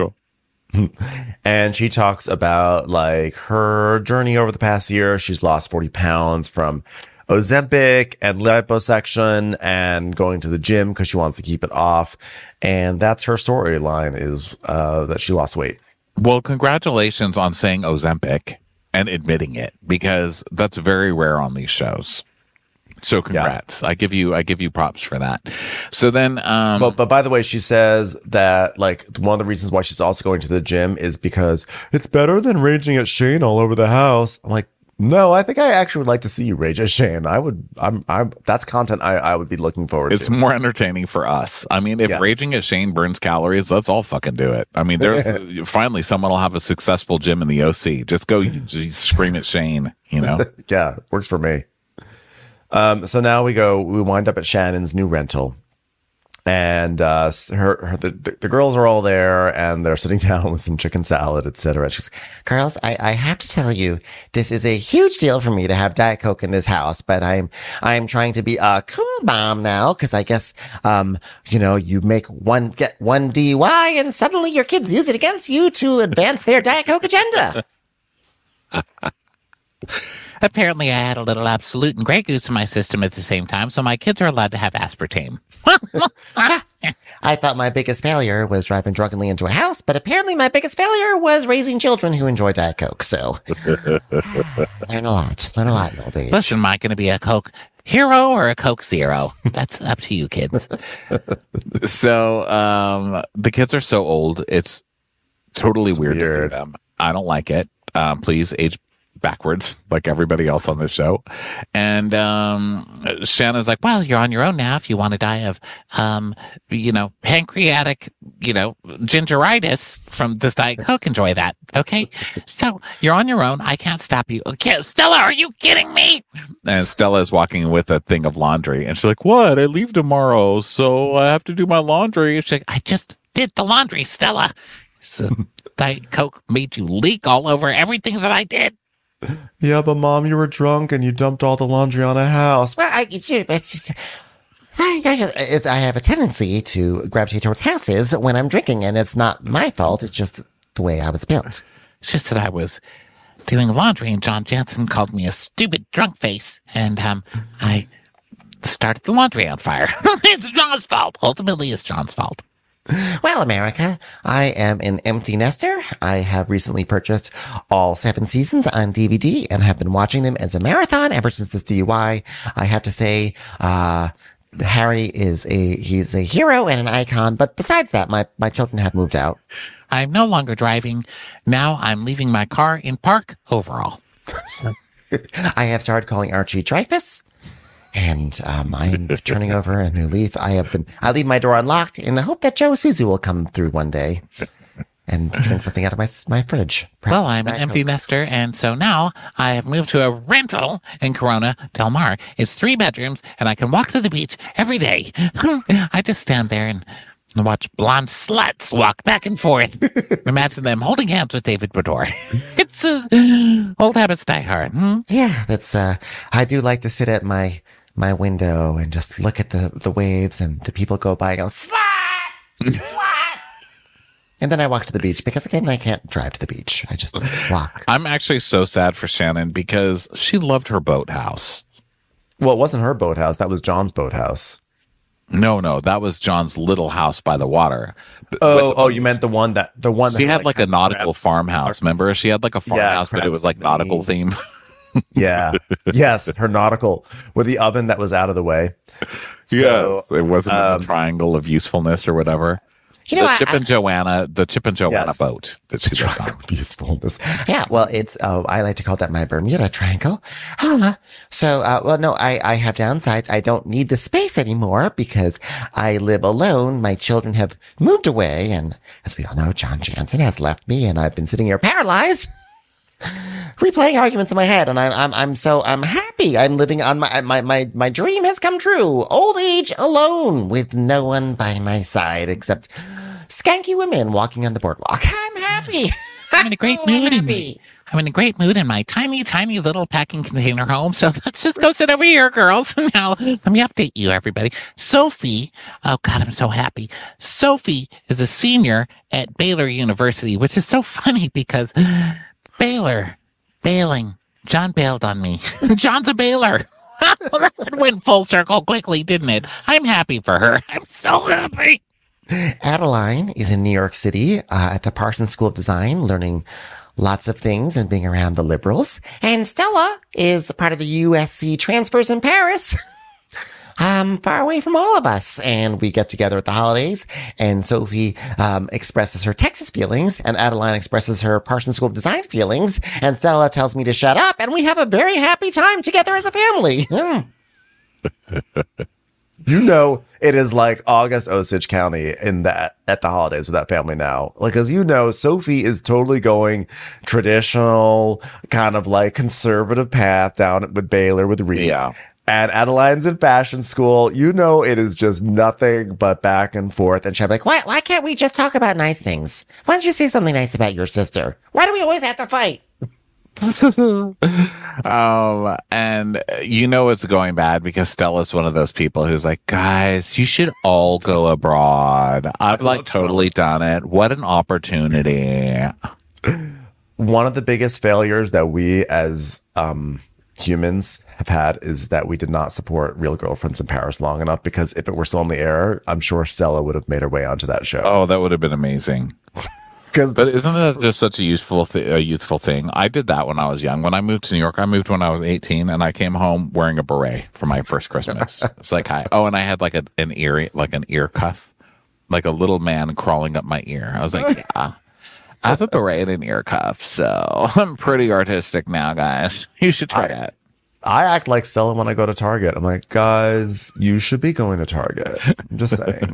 And she talks about like her journey over the past year. She's lost forty pounds from Ozempic and liposuction and going to the gym because she wants to keep it off. And that's her storyline is uh, that she lost weight. Well, congratulations on saying Ozempic and admitting it, because that's very rare on these shows. So congrats. Yeah. I give you I give you props for that. So then um but, but by the way, she says that like one of the reasons why she's also going to the gym is because it's better than raging at Shane all over the house. I'm like, no, I think I actually would like to see you rage at Shane. I would, I'm, I'm, that's content I, I would be looking forward it's to. It's more entertaining for us. I mean, if yeah. raging at Shane burns calories, let's all fucking do it. I mean, there's finally someone will have a successful gym in the O C. Just go just scream at Shane, you know? Yeah, works for me. Um, so now we go, we wind up at Shannon's new rental. And uh, her, her the, the girls are all there and they're sitting down with some chicken salad, et cetera. She's like, girls, I, I have to tell you, this is a huge deal for me to have Diet Coke in this house, but I'm I'm trying to be a cool mom now because I guess, um, you know, you make one, get one D U I and suddenly your kids use it against you to advance their Diet Coke agenda. Apparently, I had a little Absolute and Grey Goose in my system at the same time, so my kids are allowed to have aspartame. I thought my biggest failure was driving drunkenly into a house, but apparently my biggest failure was raising children who enjoy Diet Coke. So learn a lot. Learn a lot, little baby. Listen, am I going to be a Coke hero or a Coke Zero? That's up to you, kids. So um, the kids are so old. It's totally it's weird, weird to see them. I don't like it. Um, please age backwards like everybody else on the show. And um Shannon's like, well, you're on your own now if you want to die of um you know pancreatic you know gingeritis from this Diet Coke. Enjoy that. Okay, so you're on your own. I can't stop you. Okay, Stella, are you kidding me? And Stella is walking with a thing of laundry and she's like, what? I leave tomorrow, so I have to do my laundry. She's like, I just did the laundry, Stella. So Diet Coke made you leak all over everything that I did. Yeah, but Mom, you were drunk and you dumped all the laundry on a house. Well, I, it's, it's just, I, I, just, it's, I have a tendency to gravitate towards houses when I'm drinking, and it's not my fault. It's just the way I was built. It's just that I was doing laundry, and John Jansen called me a stupid drunk face, and um, I started the laundry on fire. It's John's fault. Ultimately, it's John's fault. Well, America, I am an empty nester. I have recently purchased all seven seasons on D V D and have been watching them as a marathon ever since this D U I. I have to say, uh, Harry is a, he's a hero and an icon. But besides that, my, my children have moved out. I'm no longer driving. Now I'm leaving my car in park overall. So I have started calling Archie Dreyfus. And um, I'm turning over a new leaf. I have been. I leave my door unlocked in the hope that Joe Suzu will come through one day and drink something out of my my fridge. Perhaps well, I'm an empty nester, and so now I have moved to a rental in Corona Del Mar. It's three bedrooms, and I can walk to the beach every day. I just stand there and watch blonde sluts walk back and forth. Imagine them holding hands with David Bador. It's uh, old habits die hard. Hmm? Yeah, that's. Uh, I do like to sit at my. my window and just look at the, the waves and the people go by and go, slut! Slut! And then I walk to the beach because, again, I can't drive to the beach. I just walk. I'm actually so sad for Shannon because she loved her boathouse. Well, it wasn't her boathouse. That was John's boathouse. No, no, that was John's little house by the water. But Oh, with- oh, you meant the one that the one that she had like a nautical farmhouse. Remember, she had like a farmhouse, but it was like nautical theme. Yeah. Yes, her nautical with the oven that was out of the way. So, yes, it wasn't um, a triangle of usefulness or whatever. You know, the I- Chip and I- Joanna, the Chip and Joanna Yes. boat that she lived on. usefulness. Yeah, well, it's, oh, I like to call that my Bermuda Triangle. Uh, so, uh, well, no, I, I have downsides. I don't need the space anymore because I live alone. My children have moved away. And as we all know, John Jansen has left me and I've been sitting here paralyzed, replaying arguments in my head. And I'm, I'm, I'm so, I'm happy. I'm living on my, my, my, my dream has come true. Old age alone with no one by my side except skanky women walking on the boardwalk. I'm happy. I'm in a great Oh, mood. I'm in happy. I'm in a great mood in my tiny, tiny little packing container home. So let's just go sit over here, girls. Now, let me update you, everybody. Sophie, oh God, I'm so happy. Sophie is a senior at Baylor University, which is so funny because Baylor, bailing, John bailed on me. John's a Baylor. That went full circle quickly, didn't it? I'm happy for her. I'm so happy. Adeline is in New York City uh, at the Parsons School of Design, learning lots of things and being around the liberals. And Stella is part of the U S C transfers in Paris, um, far away from all of us. And we get together at the holidays. And Sophie um, expresses her Texas feelings, and Adeline expresses her Parsons School of Design feelings. And Stella tells me to shut up, and we have a very happy time together as a family. You know, it is like August Osage County in that at the holidays with that family now. Like, as you know, Sophie is totally going traditional, kind of like conservative path down with Baylor with Reed. Yeah. And Adeline's in fashion school. You know, it is just nothing but back and forth. And she'll be like, why, why can't we just talk about nice things? Why don't you say something nice about your sister? Why do we always have to fight? um, and you know it's going bad because Stella's one of those people who's like, guys, you should all go abroad. I've like totally done it. What an opportunity. One of the biggest failures that we as um, humans have had is that we did not support Real Girlfriends in Paris long enough, because if it were still on the air, I'm sure Stella would have made her way onto that show. Oh, that would have been amazing. But isn't that just such a useful, th- a youthful thing? I did that when I was young. When I moved to New York, I moved when I was eighteen, and I came home wearing a beret for my first Christmas. It's like, hi. Oh, and I had like a, an ear, like an ear cuff, like a little man crawling up my ear. I was like, yeah, I have a beret and an ear cuff, so I'm pretty artistic now, guys. You should try I, it. I act like Stella when I go to Target. I'm like, guys, you should be going to Target. I'm just saying.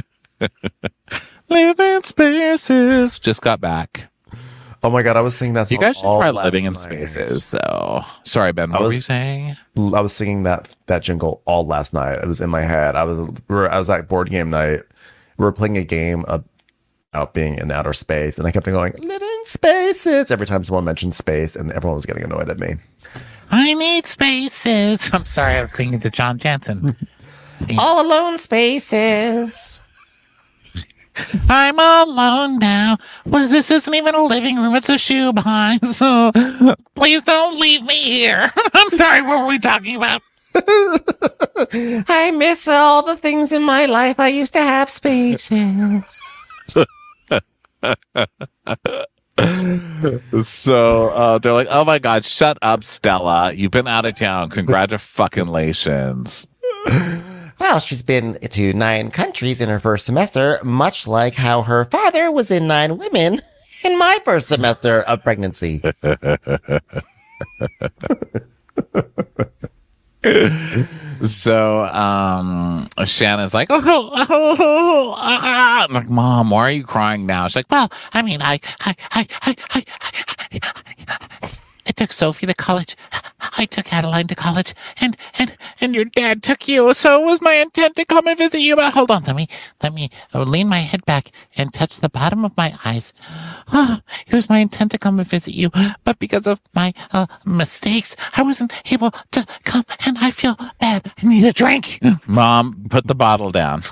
Living spaces. Just got back. Oh my God, I was singing that song. You guys should all try last living in night. spaces. So sorry, Ben. What I was, were you saying? I was singing that that jingle all last night. It was in my head. I was we were, I was at board game night. We were playing a game about being in outer space, and I kept on going, living spaces, every time someone mentioned space, and everyone was getting annoyed at me. I need spaces. I'm sorry, I was singing to John Jansen. All alone spaces. I'm alone now. Well, this isn't even a living room, it's a shoebox. So please don't leave me here. I'm sorry, what were we talking about? I miss all the things in my life. I used to have spaces. So uh, they're like, oh my God, shut up, Stella. You've been out of town. Congratulations. Well, she's been to nine countries in her first semester, much like how her father was in nine women in my first semester of pregnancy. So um, Shanna's like, oh, oh, oh ah. I'm like, Mom, why are you crying now? She's like, Well, I mean, I, I, I, I, I, I, I took Sophie to college. I took Adeline to college, and and and your dad took you. So it was my intent to come and visit you. But hold on, let me let me lean my head back and touch the bottom of my eyes. Oh, it was my intent to come and visit you, but because of my uh, mistakes, I wasn't able to come, and I feel bad. I need a drink. Mom, put the bottle down.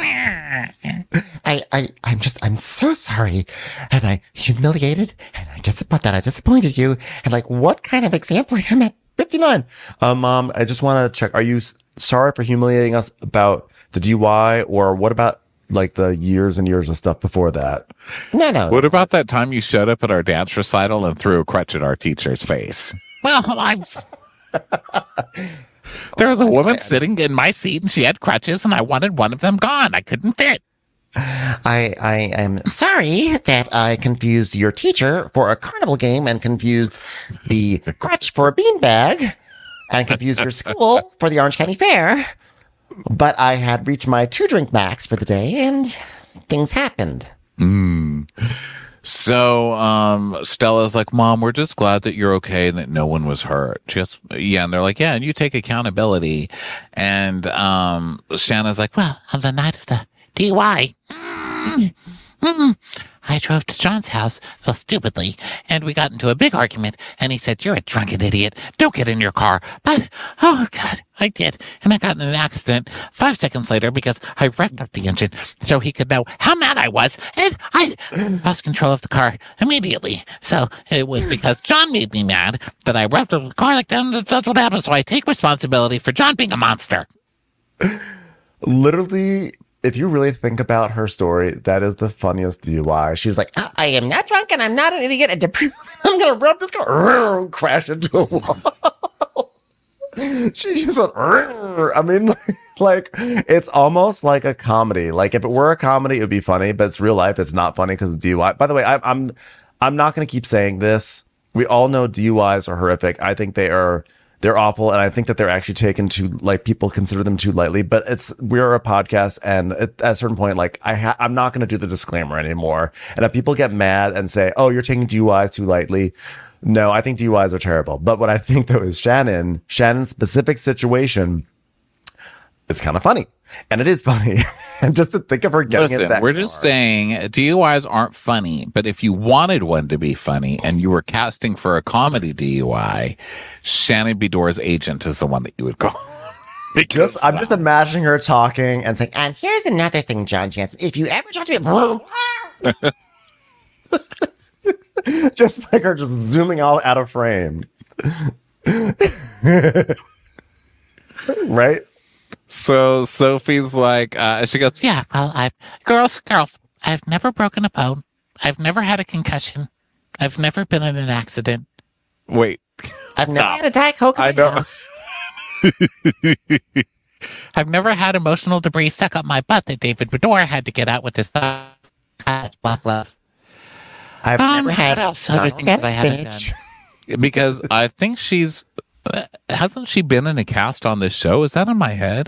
I, I, I'm just, I'm so sorry. And I humiliated, and I just, but that I disappointed you. And like, what kind of example am I fifty-nine. Um, Mom, I just want to check. Are you s- sorry for humiliating us about the D U I, or what about like the years and years of stuff before that? No, no. What about that time you showed up at our dance recital and threw a crutch at our teacher's face? Well, I'm. s- There was a woman sitting in my seat and she had crutches and I wanted one of them gone. I couldn't fit. I I am sorry that I confused your teacher for a carnival game and confused the crutch for a beanbag and confused your school for the Orange County Fair. But I had reached my two drink max for the day and things happened. Mm. So um, Stella's like, Mom, we're just glad that you're okay and that no one was hurt. Just yeah, and they're like, yeah, and you take accountability. And um, Shanna's like, well, On the night of the D U I, mm, mm, I drove to John's house, well, stupidly, and we got into a big argument, and he said, you're a drunken idiot. Don't get in your car. But, oh, God, I did. And I got in an accident five seconds later because I revved up the engine so he could know how mad I was, and I lost control of the car immediately. So it was because John made me mad that I revved up the car like that, and that's what happened. So I take responsibility for John being a monster. Literally, if you really think about her story, that is the funniest D U I. She's like, "Oh, I am not drunk and I'm not an idiot. And to prove it, I'm going to rub this car, crash into a wall." She just went, "Rrr." I mean, like, like, it's almost like a comedy. Like, if it were a comedy, it would be funny, but it's real life. It's not funny because of D U I. By the way, I, I'm, I'm not going to keep saying this. We all know D U Is are horrific. I think they are, they're awful. And I think that they're actually taken too, like, people consider them too lightly, but it's, we're a podcast. And at, at a certain point, like, I ha- I'm not going to do the disclaimer anymore. And if people get mad and say, oh, you're taking D U Is too lightly. No, I think D U Is are terrible. But what I think, though, is Shannon, Shannon's specific situation, it's kind of funny. And it is funny. And just to think of her getting Listen, it that we're just saying D U Is aren't funny, but if you wanted one to be funny and you were casting for a comedy D U I, Shannon Bedore's agent is the one that you would call. Because, just, I'm just imagining her talking and saying, And here's another thing, John Jansen. If you ever talk to me, just like her just zooming all out of frame. Right? So Sophie's like, uh, she goes, Yeah, well, I've, girls, girls, I've never broken a bone. I've never had a concussion. I've never been in an accident. Wait. I've never had a Diet Coke in I my know. house. I've never had emotional debris stuck up my butt that David Bedore had to get out with his thumb. Black love. I've Um, never had what else other things that I haven't spinach. done? because I think she's, uh, hasn't she been in a cast on this show? Is that in my head?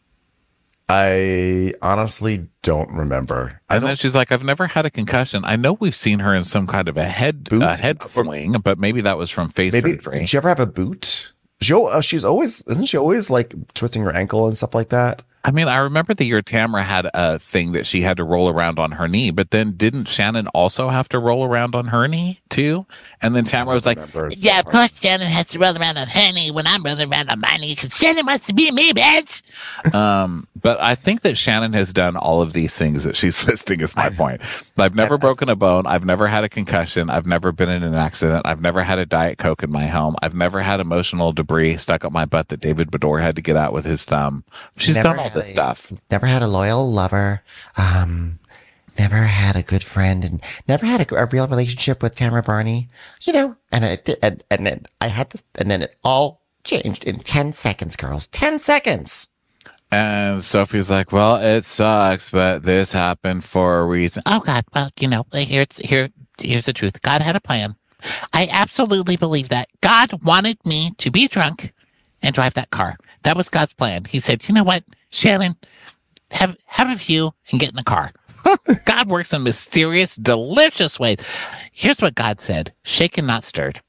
I honestly don't remember. I And then don't, she's like, I've never had a concussion. I know we've seen her in some kind of a head Boot? uh, head swing, but maybe that was from Face maybe, Surgery. did she ever have a boot? She, uh, she's always, isn't she always like twisting her ankle and stuff like that? I mean, I remember the year Tamara had a thing that she had to roll around on her knee, but then didn't Shannon also have to roll around on her knee too? And then Tamara was like, Yeah, of course Shannon has to roll around on her knee when I'm rolling around on my knee because Shannon wants to be me, bitch. um, but I think that Shannon has done all of these things that she's listing is my point. I've never broken a bone. I've never had a concussion. I've never been in an accident. I've never had a Diet Coke in my home. I've never had emotional debris stuck up my butt that David Bedore had to get out with his thumb. She's Never done all had this a- stuff. Never had a loyal lover. Um, never had a good friend, and never had a, a real relationship with Tamara Barney. You know, and it did, and, and then I had this, and then it all changed in ten seconds, girls. Ten seconds. And Sophie's like, well, it sucks, but this happened for a reason. Oh God, well, you know, here's here here's the truth. God had a plan. I absolutely believe that. God wanted me to be drunk and drive that car. That was God's plan. He said, you know what, Shannon, have have a few and get in the car. God works in mysterious, delicious ways. Here's what God said: shaken, not stirred.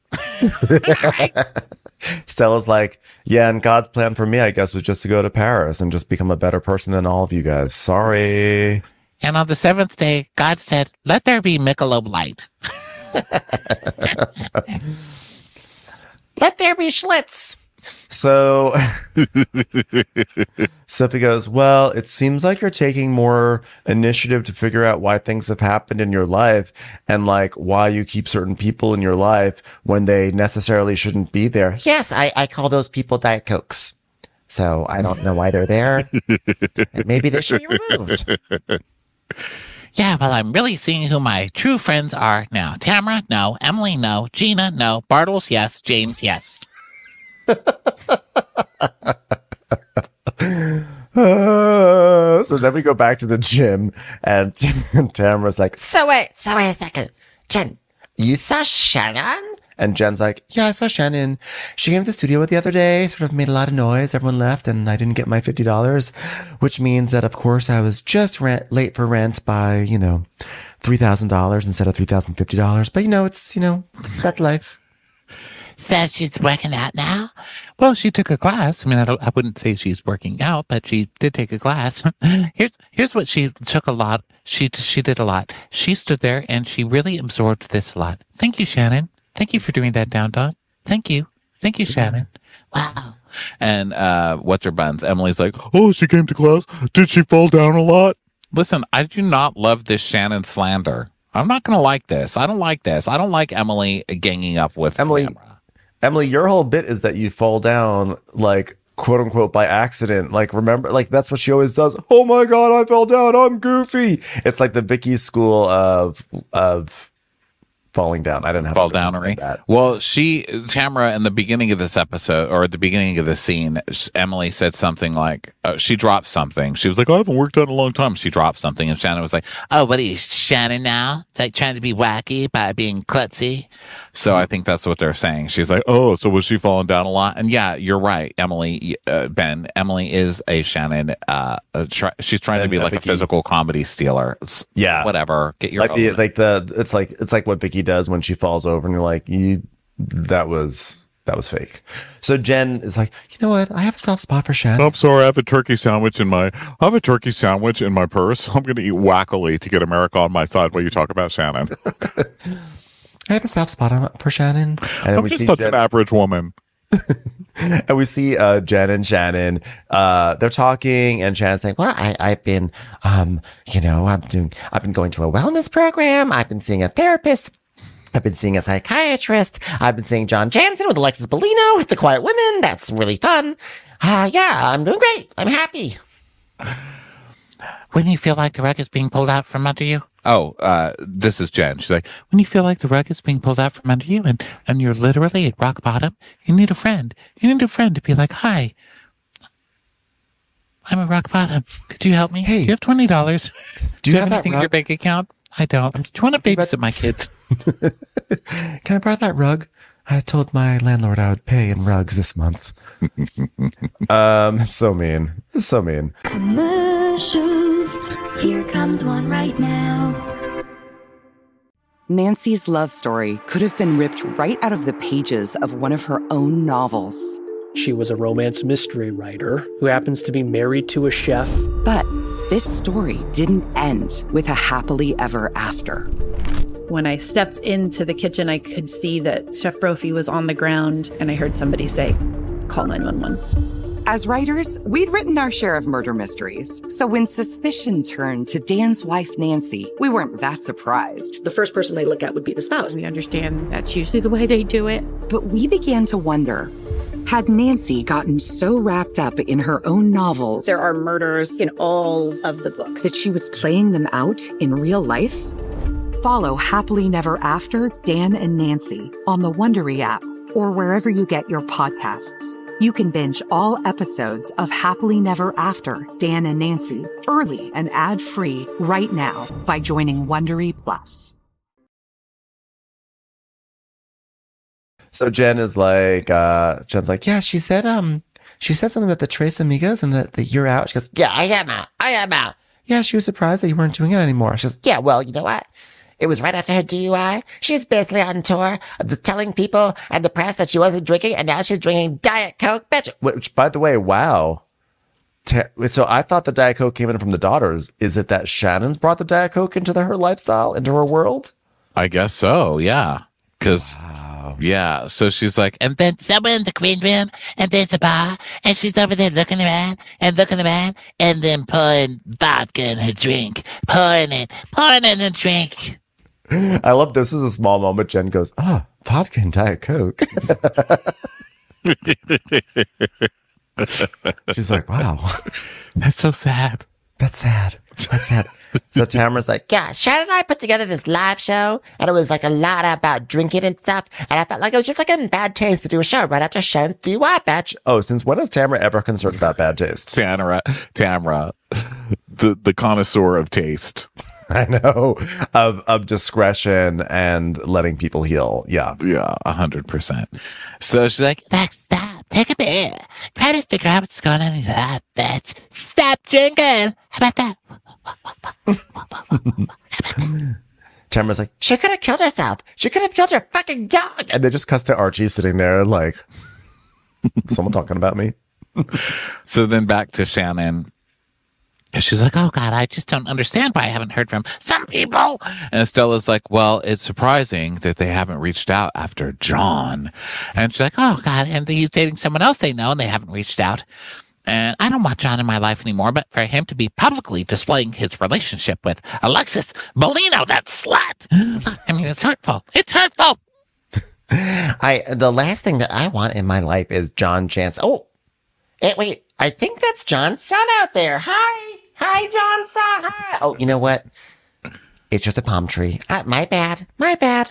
Stella's like, yeah, and God's plan for me, I guess, was just to go to Paris and just become a better person than all of you guys. Sorry. And on the seventh day, God said, let there be Michelob Light. Let there be Schlitz. So Sophie goes, well, it seems like you're taking more initiative to figure out why things have happened in your life and like why you keep certain people in your life when they necessarily shouldn't be there. Yes, I, I call those people Diet Cokes. So I don't know why they're there. And maybe they should be removed. Yeah, well, I'm really seeing who my true friends are now. Tamara, no. Emily, no. Gina, no. Bartles, yes. James, yes. Uh, so then we go back to the gym and Tamara's like, So wait, so wait a second. Jen, you saw Shannon? and Jen's like, yeah, I saw Shannon. She came to the studio the other day, sort of made a lot of noise. Everyone left and I didn't get my fifty dollars, which means that, of course, I was just rent, late for rent by, you know, three thousand dollars instead of three thousand fifty dollars. But, you know, it's, you know, that's life. So she's working out now? Well, she took a class. I mean, I, don't, I wouldn't say she's working out, but she did take a class. here's here's what she took a lot. She she did a lot. She stood there and she really absorbed this a lot. Thank you, Shannon. Thank you for doing that, Down Dog. Thank you. Thank you, Shannon. Wow. And uh, what's her buns? Emily's like, oh, she came to class. Did she fall down a lot? Listen, I do not love this Shannon slander. I'm not going to like this. I don't like this. I don't like Emily ganging up with Emily. Tamara. Emily, your whole bit is that you fall down, like, quote unquote, by accident. Like, remember, like, that's what she always does. Oh my God, I fell down. I'm goofy. It's like the Vicky school of, of, falling down. I didn't have fall to downery. That. Well, she, Tamara, in the beginning of this episode, or at the beginning of the scene, Emily said something like, uh, she dropped something. She was like, I haven't worked out in a long time. She dropped something, and Shannon was like, Oh, what are you, Shannon now? Like trying to be wacky by being klutzy? so I think that's what they're saying. She's like, oh, so was she falling down a lot? And yeah, you're right, Emily, uh, Ben. Emily is a Shannon. Uh, uh, try, she's trying And to be like Vicky. a physical comedy stealer. It's, Yeah. whatever. Get your Like the, own. like the, it's like, it's like what Vicky does when she falls over and you're like, you, that was, that was fake. So Jen is like, you know what? I have a soft spot for Shannon. I'm sorry, I have a turkey sandwich in my I have a turkey sandwich in my purse. I'm gonna eat wackily to get America on my side while you talk about Shannon. I have a soft spot on, for Shannon. And I'm we just see such Jen, an average woman. and we see uh, Jen and Shannon. Uh, they're talking, and Shannon's saying, Well, I, I've been, um, you know, I'm doing, I've been going to a wellness program. I've been seeing a therapist. I've been seeing a psychiatrist. I've been seeing John Jansen with Alexis Bellino with The Quiet Women. That's really fun. Uh, yeah, I'm doing great. I'm happy. When you feel like the rug is being pulled out from under you? Oh, uh, this is Jen. She's like, When you feel like the rug is being pulled out from under you and, and you're literally at rock bottom, you need a friend. You need a friend to be like, hi, I'm at rock bottom. Could you help me? Hey. Do you have twenty dollars? do you have that anything in your rug? bank account? I don't. Do you want to babysit my kids? Can I borrow that rug? I told my landlord I would pay in rugs this month. um, it's so mean. It's so mean. Commercials. Here comes one right now. Nancy's love story could have been ripped right out of the pages of one of her own novels. She was a romance mystery writer who happens to be married to a chef. But this story didn't end with a happily ever after. When I stepped into the kitchen, I could see that Chef Brophy was on the ground, and I heard somebody say, call nine one one. As writers, we'd written our share of murder mysteries. So when suspicion turned to Dan's wife, Nancy, we weren't that surprised. The first person they look at would be the spouse. We understand that's usually the way they do it. But we began to wonder, had Nancy gotten so wrapped up in her own novels There are murders in all of the books. that she was playing them out in real life? Follow Happily Never After, Dan and Nancy on the Wondery app or wherever you get your podcasts. You can binge all episodes of Happily Never After, Dan and Nancy early and ad-free right now by joining Wondery Plus. So Jen is like, uh, Jen's like, yeah, she said, um, she said something about the Tres Amigas and that, that you're out. She goes, Yeah, I am out. I am out. yeah, she was surprised that you weren't doing it anymore. She goes, Yeah, well, you know what? It was right after her D U I. She was basically on tour, of telling people and the press that she wasn't drinking, and now she's drinking Diet Coke. Bitch. which, by the way, wow. Ta- So I thought the Diet Coke came in from the daughters. Is it that Shannon's brought the Diet Coke into the, her lifestyle, into her world? I guess so, yeah. Because Wow. Yeah. So she's like, And then someone in the green room, and there's a bar, and she's over there looking around and looking around, and then pouring vodka in her drink, pouring it, pouring it in a drink. I love this is a small moment. Jen goes, ah, oh, vodka and Diet Coke. She's like, wow. That's so sad. That's sad. That's sad. So Tamara's like, Yeah, Shannon and I put together this live show, and it was like a lot about drinking and stuff, and I felt like it was just like in bad taste to do a show right after Shannon's D U I batch. oh, since when is Tamara ever concerned about bad taste? Tamara, Tamara, the, the connoisseur of taste. I know. Of of discretion and letting people heal. Yeah. Yeah, a hundred percent. So she's like, Max, stop. Take a beer. Try to figure out what's going on in that bitch. Stop drinking. How about that? Tamara's like, She could have killed herself. She could have killed her fucking dog. and they just cuts to Archie sitting there like, someone talking about me. so then back to Shannon. And she's like, oh, God, I just don't understand why I haven't heard from some people. And Stella's like, well, it's surprising that they haven't reached out after John. And she's like, oh, God, and he's dating someone else they know, and they haven't reached out. And I don't want John in my life anymore, but for him to be publicly displaying his relationship with Alexis Bellino, that slut. I mean, it's hurtful. It's hurtful. I the last thing that I want in my life is John Chance. Oh, hey, wait, I think that's John's son out there. Hi. Hi, John's son. Hi. Oh, you know what? It's just a palm tree. Uh, my bad. My bad.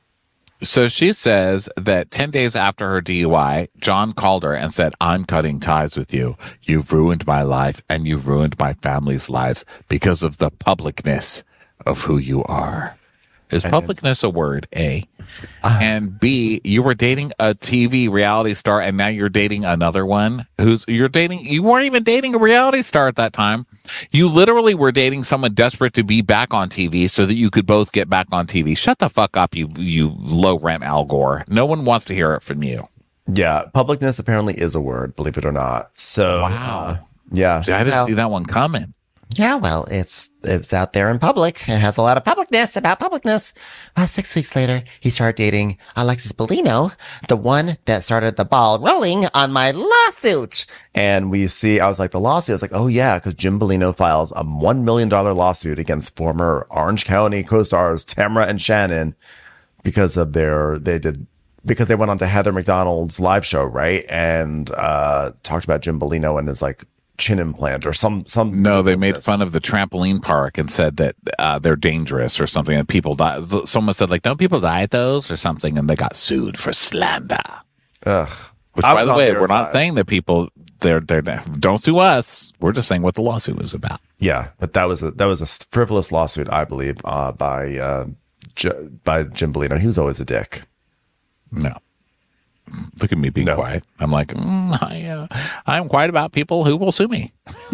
So she says that ten days after her D U I, John called her and said, I'm cutting ties with you. You've ruined my life and you've ruined my family's lives because of the publicness of who you are. Is publicness a word, A? Uh, and B, you were dating a T V reality star and now you're dating another one who's you're dating. You weren't even dating a reality star at that time. You literally were dating someone desperate to be back on T V so that you could both get back on T V. Shut the fuck up, you, you low rent Al Gore. No one wants to hear it from you. Yeah. Publicness apparently is a word, believe it or not. So, wow. Uh, yeah. See, I didn't well, see that one coming. Yeah, well, it's it's out there in public. It has a lot of publicness about publicness. Well, six weeks later, he started dating Alexis Bellino, the one that started the ball rolling on my lawsuit. And we see, I was like, the lawsuit. I was like, oh, yeah, because Jim Bellino files a one million dollars lawsuit against former Orange County co-stars Tamara and Shannon because of their, they did, because they went on to Heather McDonald's live show, right? And uh talked about Jim Bellino and his like, chin implant or some some no they made fun of the trampoline park and said that uh they're dangerous or something, and people die. Someone said like, don't people die at those or something, and they got sued for slander. Ugh. Which, by the way, we're not saying that people they're they're don't sue us. We're just saying what the lawsuit was about. Yeah, but that was a that was a frivolous lawsuit, I believe, uh by uh J- by Jim Bellino. He was always a dick. No. Look at me being no. quiet. I'm like, mm, I, uh, I'm quiet about people who will sue me.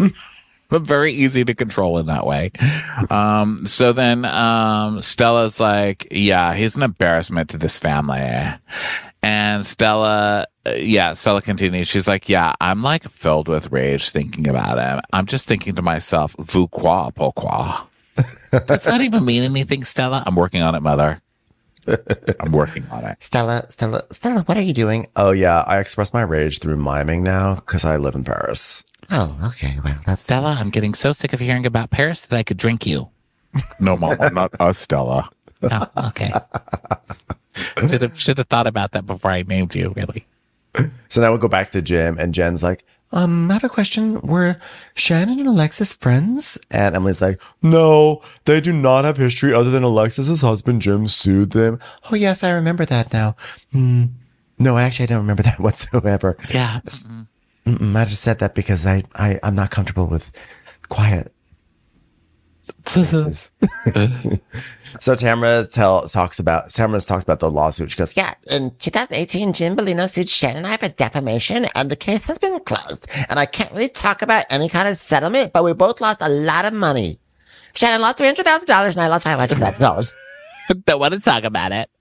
But very easy to control in that way. Um, so then um, Stella's like, yeah, he's an embarrassment to this family. And Stella, uh, yeah, Stella continues. She's like, yeah, I'm like filled with rage thinking about him. I'm just thinking to myself, vous quoi, pourquoi? Does that even mean anything, Stella? I'm working on it, mother. I'm working on it. Stella, Stella, Stella, what are you doing? Oh, yeah. I express my rage through miming now because I live in Paris. Oh, okay. Well, that's Stella. I'm getting so sick of hearing about Paris that I could drink you. No, Mama, not us, Stella. Oh, okay. should have should have thought about that before I named you, really. So now we go back to the gym, and Jen's like, Um, I have a question. Were Shannon and Alexis friends? And Emily's like, no, they do not have history other than Alexis's husband, Jim, sued them. Oh, yes, I remember that now. Mm, no, actually, I don't remember that whatsoever. Yeah. Mm-mm, I just said that because I, I, I'm not comfortable with quiet. So Tamara tell, talks about Tamara talks about the lawsuit. She goes, yeah, in two thousand eighteen, Jim Bellino sued Shannon and I for defamation, and the case has been closed. And I can't really talk about any kind of settlement, but we both lost a lot of money. Shannon lost three hundred thousand dollars, and I lost five hundred thousand dollars. Don't want to talk about it.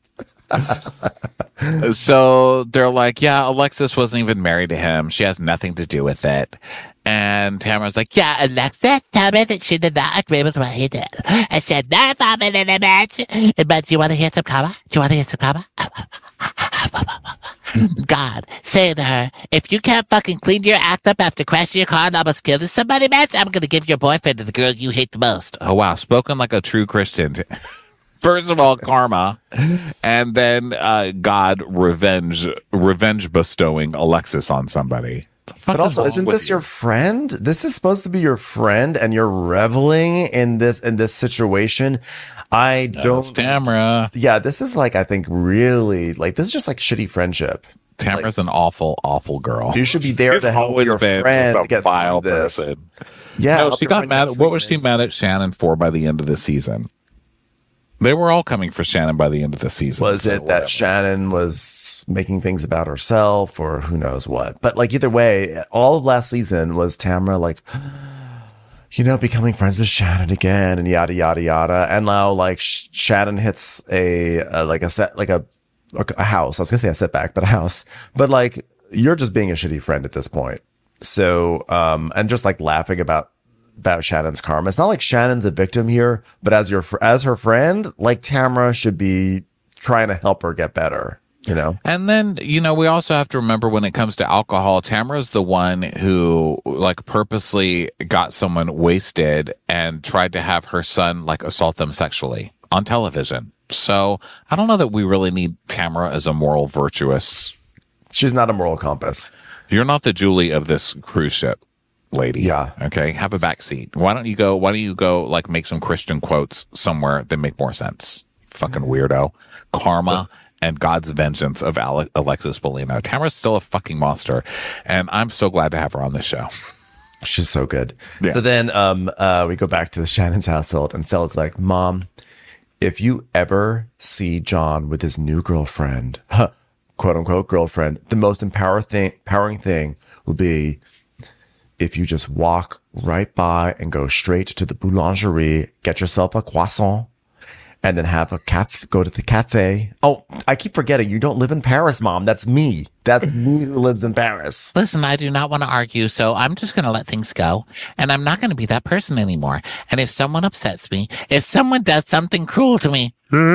So they're like, yeah, Alexis wasn't even married to him. She has nothing to do with it. And Tamara's like, yeah, Alexis told me that she did not agree with what he did. I said, no involvement in the match. But do you want to hear some comma? Do you want to hear some comma? God, say to her, if you can't fucking clean your act up after crashing your car and almost killing somebody, bitch, I'm gonna give your boyfriend to the girl you hate the most. Oh, wow. Spoken like a true Christian. First of all, karma, and then uh, God revenge revenge bestowing Alexis on somebody. But also, isn't this you? your friend? This is supposed to be your friend, and you're reveling in this in this situation. I don't. That's Tamra. Yeah, this is like I think really like this is just like shitty friendship. Tamra's like, an awful, awful girl. You should be there She's to help always your been friend a get vile through this. person. Yeah, no, she got mad. What was she mad at Shannon for by the end of the season? They were all coming for Shannon by the end of the season. Was so it whatever. that Shannon was making things about herself or who knows what? But like either way, all of last season was Tamra like, you know, becoming friends with Shannon again and yada, yada, yada. And now like Sh- Shannon hits a, a, like a set, like a, a house. I was going to say a setback, but a house. But like, you're just being a shitty friend at this point. So, um, and just like laughing about about Shannon's karma. It's not like Shannon's a victim here, but as your as her friend, like Tamra should be trying to help her get better, you know? And then, you know, we also have to remember when it comes to alcohol, Tamra's the one who like purposely got someone wasted and tried to have her son like assault them sexually on television. So I don't know that we really need Tamra as a moral virtuous. She's not a moral compass. You're not the Julie of this cruise ship. Lady. Yeah. Okay. Have a back seat. Why don't you go, why don't you go like make some Christian quotes somewhere that make more sense? Fucking weirdo. Karma and God's vengeance of Ale- Alexis Bellino. Tamara's still a fucking monster. And I'm so glad to have her on this show. She's so good. Yeah. So then um, uh, we go back to the Shannon's household and Stella's like, Mom, if you ever see John with his new girlfriend, huh, quote unquote girlfriend, the most empower thing, empowering thing will be if you just walk right by and go straight to the boulangerie, get yourself a croissant, and then have a cafe, go to the cafe. Oh, I keep forgetting. You don't live in Paris, Mom. That's me. That's me who lives in Paris. Listen, I do not want to argue, so I'm just going to let things go. And I'm not going to be that person anymore. And if someone upsets me, if someone does something cruel to me.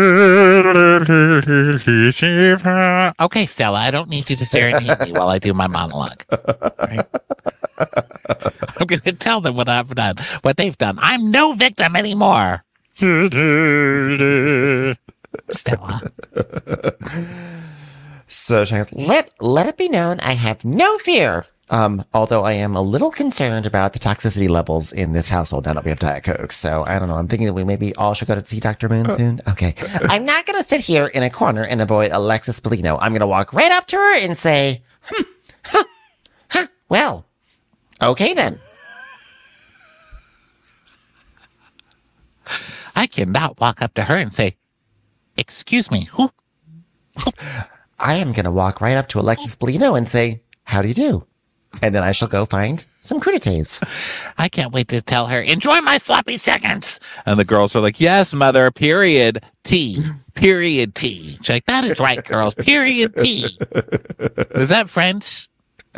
Okay, Stella, I don't need you to serenade me while I do my monologue. Right? I'm going to tell them what I've done, what they've done. I'm no victim anymore. Stella. So Shannon's, let let it be known I have no fear. Um, although I am a little concerned about the toxicity levels in this household now that we have Diet Coke. So I don't know. I'm thinking that we maybe all should go to see Doctor Moon soon. Okay. I'm not going to sit here in a corner and avoid Alexis Bellino. I'm going to walk right up to her and say, hmm, huh, huh, well, okay then. I cannot walk up to her and say, excuse me, who? I am going to walk right up to Alexis Bellino and say, how do you do? And then I shall go find some crudités. I can't wait to tell her, enjoy my sloppy seconds. And the girls are like, yes, mother, period T. Period T. She's like, that is right, girls. Period T. Is that French?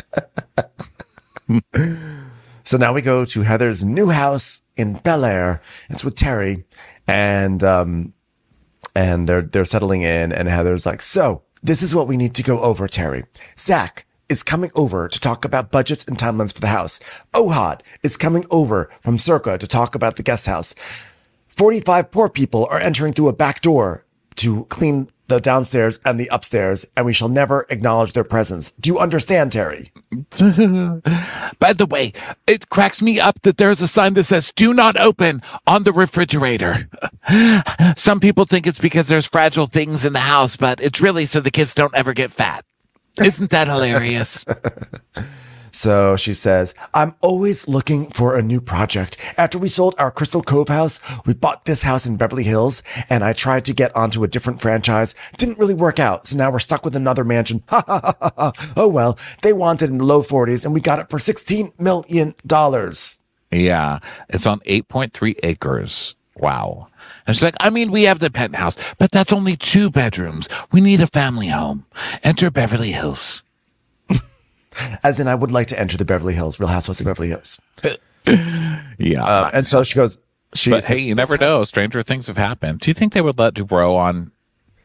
So now we go to Heather's new house in Bel Air. It's with Terry. And um, and they're they're settling in. And Heather's like, so this is what we need to go over, Terry. Zach is coming over to talk about budgets and timelines for the house. Ohad is coming over from Circa to talk about the guest house. forty-five poor people are entering through a back door to clean the downstairs and the upstairs, and we shall never acknowledge their presence. Do you understand, Terry? By the way, it cracks me up that there's a sign that says do not open on the refrigerator. Some people think it's because there's fragile things in the house, but it's really so the kids don't ever get fat. Isn't that hilarious? So she says, I'm always looking for a new project. After we sold our Crystal Cove house, we bought this house in Beverly Hills, and I tried to get onto a different franchise. Didn't really work out, so now we're stuck with another mansion. Ha ha ha ha ha. Oh well, they wanted in the low forties, and we got it for sixteen million dollars. Yeah, it's on eight point three acres. Wow. And she's like, I mean, we have the penthouse, but that's only two bedrooms. We need a family home. Enter Beverly Hills. As in, I would like to enter the Beverly Hills, Real Housewives of Beverly Hills. Yeah. Um, and so she goes, she but hey, you never know. Stranger things have happened. Do you think they would let Dubrow on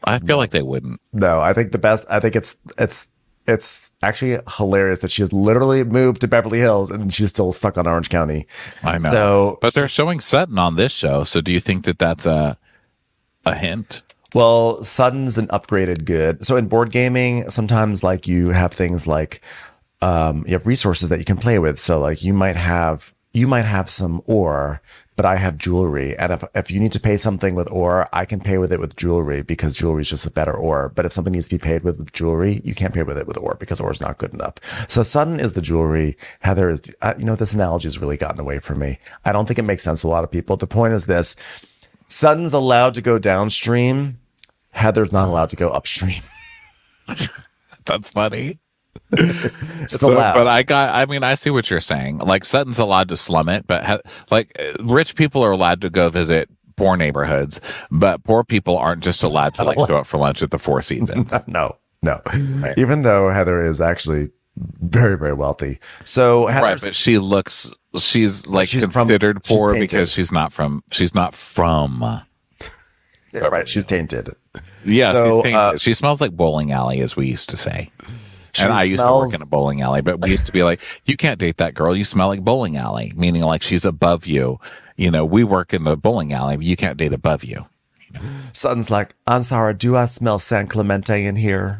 I feel like they wouldn't. No, I think the best. I think it's it's it's actually hilarious that she has literally moved to Beverly Hills and she's still stuck on Orange County. I know. So, but they're showing Sutton on this show. So do you think that that's a a hint? Well, Sutton's an upgraded good. So in board gaming, sometimes like you have things like um, you have resources that you can play with. So like you might have you might have some ore, but I have jewelry. And if, if you need to pay something with ore, I can pay with it with jewelry because jewelry is just a better ore. But if something needs to be paid with with jewelry, you can't pay with it with ore because ore is not good enough. So Sutton is the jewelry. Heather is, the, uh, you know, this analogy has really gotten away from me. I don't think it makes sense to a lot of people. The point is this. Sutton's allowed to go downstream. Heather's not allowed to go upstream. That's funny. It's but, allowed. but I got, I mean, I see what you're saying. Like Sutton's allowed to slum it, but ha- like rich people are allowed to go visit poor neighborhoods, but poor people aren't just allowed to like go out for lunch at the Four Seasons. no, no. Right. Even though Heather is actually very, very wealthy. So Heather's, right, but she looks, she's like she's considered from, poor she's because she's not from, she's not from. Yeah, right. She's tainted. Yeah, so, she's tainted. Uh, she smells like bowling alley, as we used to say. And I used smells, to work in a bowling alley, but we used to be like, you can't date that girl. You smell like bowling alley, meaning like she's above you. You know, we work in the bowling alley, but you can't date above you. you know? Sutton's like, I'm sorry, do I smell San Clemente in here?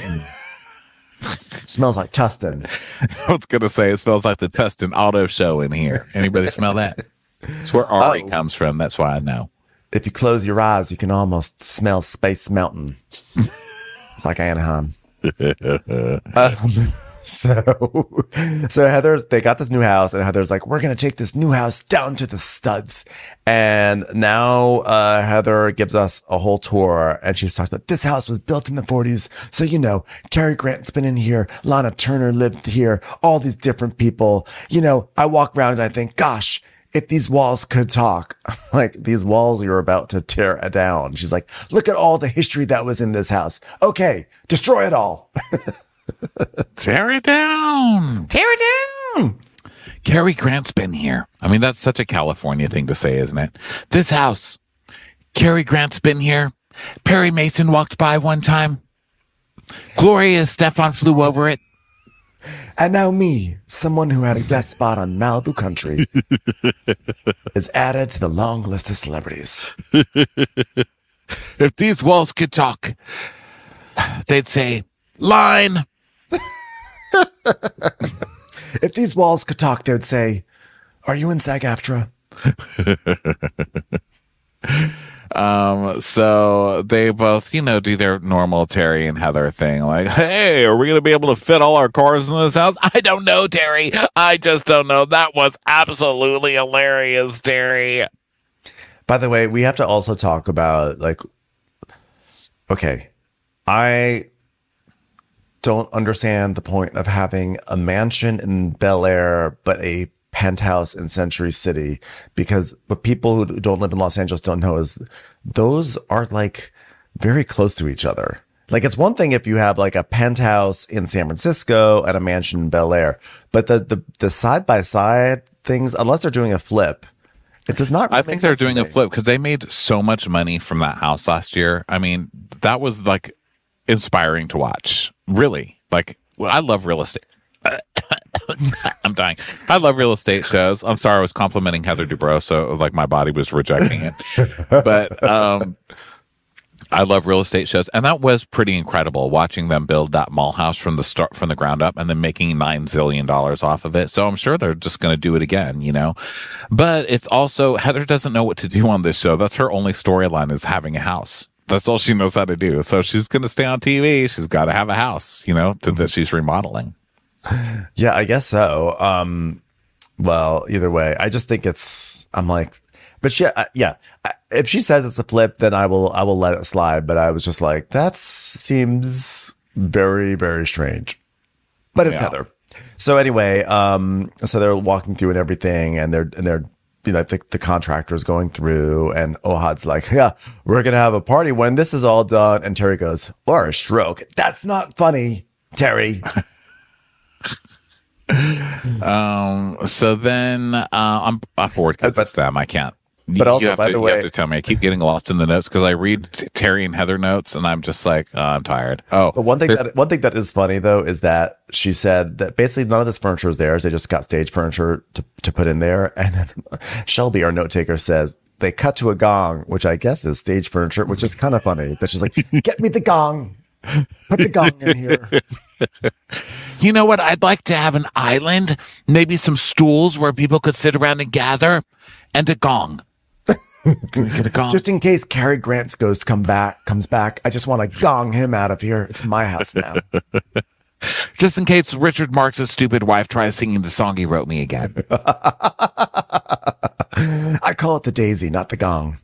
Smells like Tustin. I was going to say, it smells like the Tustin Auto Show in here. Anybody smell that? It's where Ari oh. comes from. That's why I know. If you close your eyes, you can almost smell Space Mountain. It's like Anaheim. um, so, so Heather's, they got this new house and Heather's like, we're going to take this new house down to the studs. And now, uh, Heather gives us a whole tour and she talks about this house was built in the forties. So, you know, Cary Grant's been in here. Lana Turner lived here. All these different people, you know, I walk around and I think, gosh, if these walls could talk, like these walls you're about to tear down. She's like, look at all the history that was in this house. Okay, destroy it all. Tear it down. Tear it down. Cary Grant's been here. I mean, that's such a California thing to say, isn't it? This house, Cary Grant's been here. Perry Mason walked by one time. Gloria Estefan flew over it. And now me, someone who had a guest spot on Malibu Country, is added to the long list of celebrities. If these walls could talk, they'd say, line. If these walls could talk, they'd say, are you in SAG-AFTRA? Um, so they both, you know, do their normal Terry and Heather thing. Like, hey, are we going to be able to fit all our cars in this house? I don't know, Terry. I just don't know. That was absolutely hilarious, Terry. By the way, we have to also talk about, like, okay, I don't understand the point of having a mansion in Bel Air, but a penthouse in Century City, because what people who don't live in Los Angeles don't know is those are like very close to each other. Like it's one thing if you have like a penthouse in San Francisco and a mansion in Bel Air, but the the the side by side things, unless they're doing a flip, it does not. Really I think they're doing a flip because they made so much money from that house last year. I mean, that was like inspiring to watch. Really, like I love real estate. I'm dying. I love real estate shows. I'm sorry, I was complimenting Heather Dubrow, so like my body was rejecting it. But um, I love real estate shows, and that was pretty incredible watching them build that mall house from the start, from the ground up, and then making nine zillion dollars off of it. So I'm sure they're just going to do it again, you know. But it's also Heather doesn't know what to do on this show. That's her only storyline is having a house. That's all she knows how to do. So she's going to stay on T V. She's got to have a house, you know, to, that she's remodeling. Yeah, I guess so. Um, well, either way, I just think it's, I'm like, but she, uh, yeah, if she says it's a flip, then I will, I will let it slide. But I was just like, that seems very, very strange. But it's yeah. Heather. So anyway, um, so they're walking through and everything, and they're, and they're, you know, the, the contractor is going through, and Ohad's like, yeah, we're going to have a party when this is all done. And Terry goes, or a stroke. That's not funny, Terry. um. So then, uh, I'm I'm bored because it's them. I can't. But also, you have by to, the you way, have to tell me. I keep getting lost in the notes because I read t- Terry and Heather notes, and I'm just like, oh, I'm tired. Oh, but one thing that one thing that is funny though is that she said that basically none of this furniture is theirs. They just got stage furniture to to put in there, and then Shelby, our note taker, says they cut to a gong, which I guess is stage furniture, which is kind of funny. That she's like, "Get me the gong, put the gong in here." You know what? I'd like to have an island, maybe some stools where people could sit around and gather, and a gong. Can we get a gong? Just in case Cary Grant's ghost come back, comes back, I just want to gong him out of here. It's my house now. Just in case Richard Marx's stupid wife tries singing the song he wrote me again. I call it the daisy, not the gong.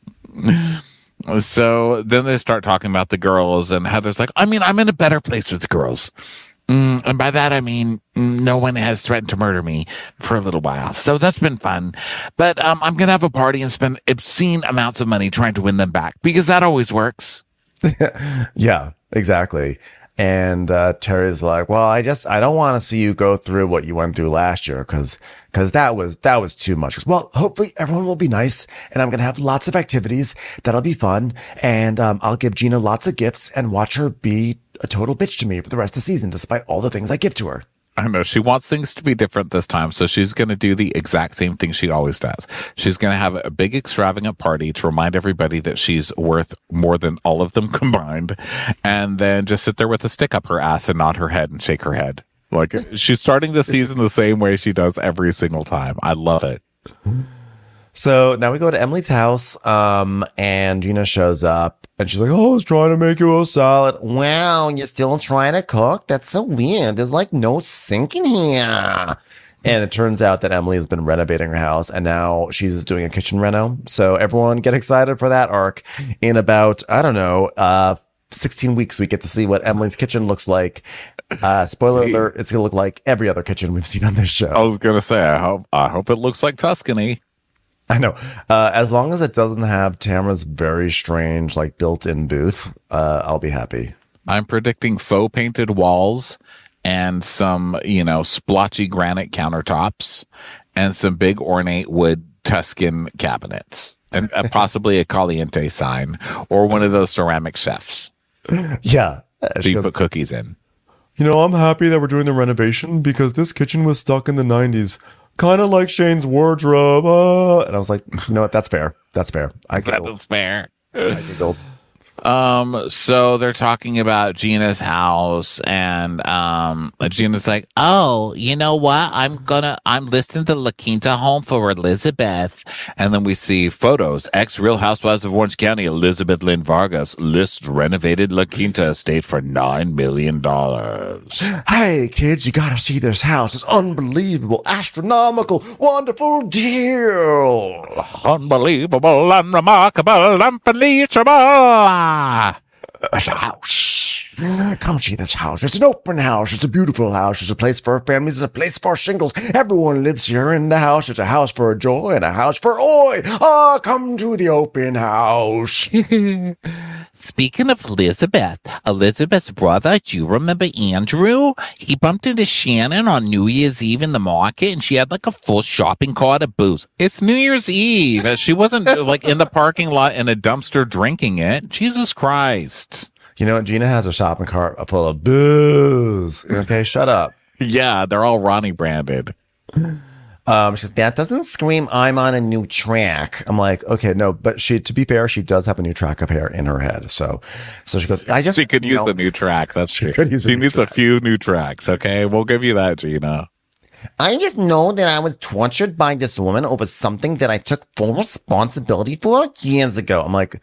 So then they start talking about the girls, and Heather's like, I mean, I'm in a better place with the girls. Mm, and by that, I mean, mm, no one has threatened to murder me for a little while. So that's been fun. But um, I'm going to have a party and spend obscene amounts of money trying to win them back because that always works. Yeah, exactly. And uh, Terry's like, well, I just, I don't want to see you go through what you went through last year because because that was, that was too much. Well, hopefully everyone will be nice and I'm going to have lots of activities. That'll be fun. And um, I'll give Gina lots of gifts and watch her be a total bitch to me for the rest of the season, despite all the things I give to her. I know she wants things to be different this time, so she's going to do the exact same thing she always does. She's going to have a big extravagant party to remind everybody that she's worth more than all of them combined, and then just sit there with a stick up her ass and nod her head and shake her head. Like, she's starting the season the same way she does every single time. I love it. So now we go to Emily's house, um, and Gina shows up, and she's like, oh, I was trying to make you a salad. Wow, you're still trying to cook? That's so weird. There's like no sink in here. And it turns out that Emily has been renovating her house, and now she's doing a kitchen reno. So everyone get excited for that arc. In about, I don't know, uh, sixteen weeks, we get to see what Emily's kitchen looks like. Uh, spoiler alert, it's going to look like every other kitchen we've seen on this show. I was going to say, I hope, I hope it looks like Tuscany. I know. Uh, as long as it doesn't have Tamara's very strange, like built-in booth, uh, I'll be happy. I'm predicting faux painted walls and some, you know, splotchy granite countertops and some big ornate wood Tuscan cabinets and uh, possibly a Caliente sign or one of those ceramic chefs. Yeah. So you put cookies in. You know, I'm happy that we're doing the renovation because this kitchen was stuck in the nineties. Kind of like Shane's wardrobe. Uh, and I was like, you know what? That's fair. That's fair. I giggled. That's fair. I giggled. Um, so they're talking about Gina's house, and um, Gina's like, Oh, you know what? I'm gonna, I'm listing the La Quinta home for Elizabeth. and then we see photos. Ex Real Housewives of Orange County, Elizabeth Lynn Vargas lists renovated La Quinta estate for nine million dollars. Hey, kids, you gotta see this house. It's unbelievable, astronomical, wonderful deal. Unbelievable, unremarkable, unbelievable. It's a house. Come see this house. It's an open house. It's a beautiful house. It's a place for families. It's a place for shingles. Everyone lives here in the house. It's a house for joy and a house for oi. Ah, come to the open house. Speaking of Elizabeth, Elizabeth's brother, do you remember Andrew? He bumped into Shannon on New Year's Eve in the market, and she had like a full shopping cart of booze. It's New Year's Eve. She wasn't like in the parking lot in a dumpster drinking it. Jesus Christ. You know, Gina has a shopping cart full of booze. Okay, shut up. Yeah, they're all Ronnie branded. Um, she's that doesn't scream I'm on a new track. I'm like, okay, no, but she, to be fair, she does have a new track of hair in her head. So, so she goes, I just, she could use know, a new track. That's she true. could use a She new needs track. a few new tracks. Okay, we'll give you that, Gina. I just know that I was tortured by this woman over something that I took full responsibility for years ago. I'm like,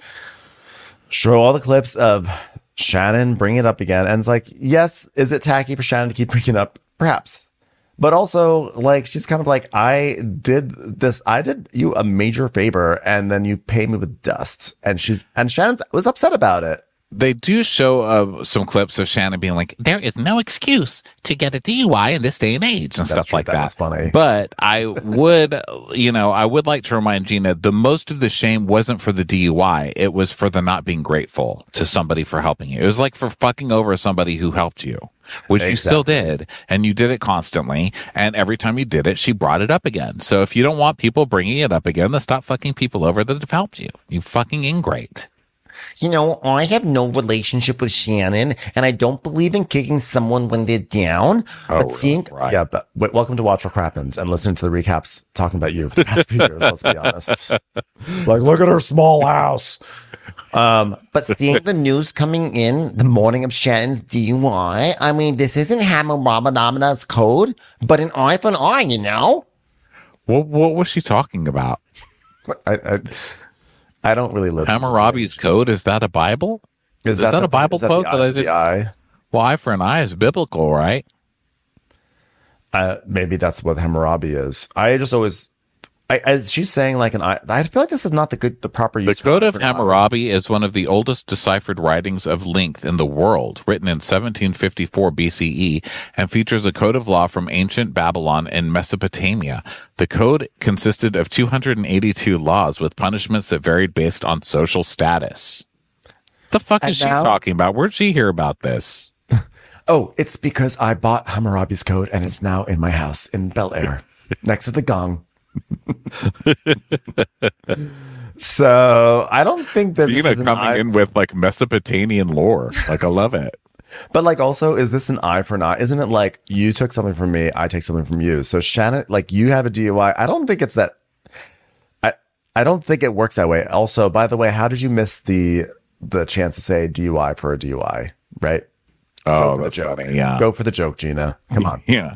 show all the clips of Shannon bring it up again. And it's like, yes, is it tacky for Shannon to keep bringing it up? Perhaps. But also, like, she's kind of like, I did this, I did you a major favor, and then you paid me with dust. And she's, and Shannon was upset about it. They do show uh, some clips of Shannon being like, there is no excuse to get a D U I in this day and age and That's stuff true. like that. that. Was funny. But I would, you know, I would like to remind Gina, the most of the shame wasn't for the D U I. It was for the not being grateful to somebody for helping you. It was like for fucking over somebody who helped you, which exactly. you still did. And you did it constantly. And every time you did it, she brought it up again. So if you don't want people bringing it up again, then stop fucking people over that have helped you. You fucking ingrate. You know, I have no relationship with Shannon, and I don't believe in kicking someone when they're down. Oh, but seeing, right. Yeah, but wait, welcome to Watch What Crappens and listen to the recaps talking about you for the past few years, let's be honest. Like, look at her small house. Um, but seeing the news coming in the morning of Shannon's D U I, I mean, this isn't Hammurabi's code, but an eye for an eye, you know? What, what was she talking about? I... I I don't really listen. Hammurabi's code, is that a Bible? Is, is that, that the, a Bible is that quote? The eye that I for did? The eye? Well, eye for an eye is biblical, right? Uh, maybe that's what Hammurabi is. I just always, I, as she's saying, like an eye. I feel like this is not the good, the proper use. The Code of Hammurabi is one of the oldest deciphered writings of length in the world, written in seventeen fifty-four B C E, and features a code of law from ancient Babylon and Mesopotamia. The code consisted of two hundred eighty-two laws with punishments that varied based on social status. The fuck is and now, she talking about? Where'd she hear about this? Oh, it's because I bought Hammurabi's code and it's now in my house in Bel Air, next to the gong. So I don't think that Gina this is coming eye- in with like Mesopotamian lore. Like, I love it. But like, also, is this an eye for an eye? Isn't it like you took something from me, I take something from you? So Shannon, like you have a D U I. I don't think it's that. I I don't think it works that way. Also, by the way, how did you miss the the chance to say D U I for a D U I? Right? Oh, that's funny. Yeah. Go for the joke, Gina. Come on. Yeah.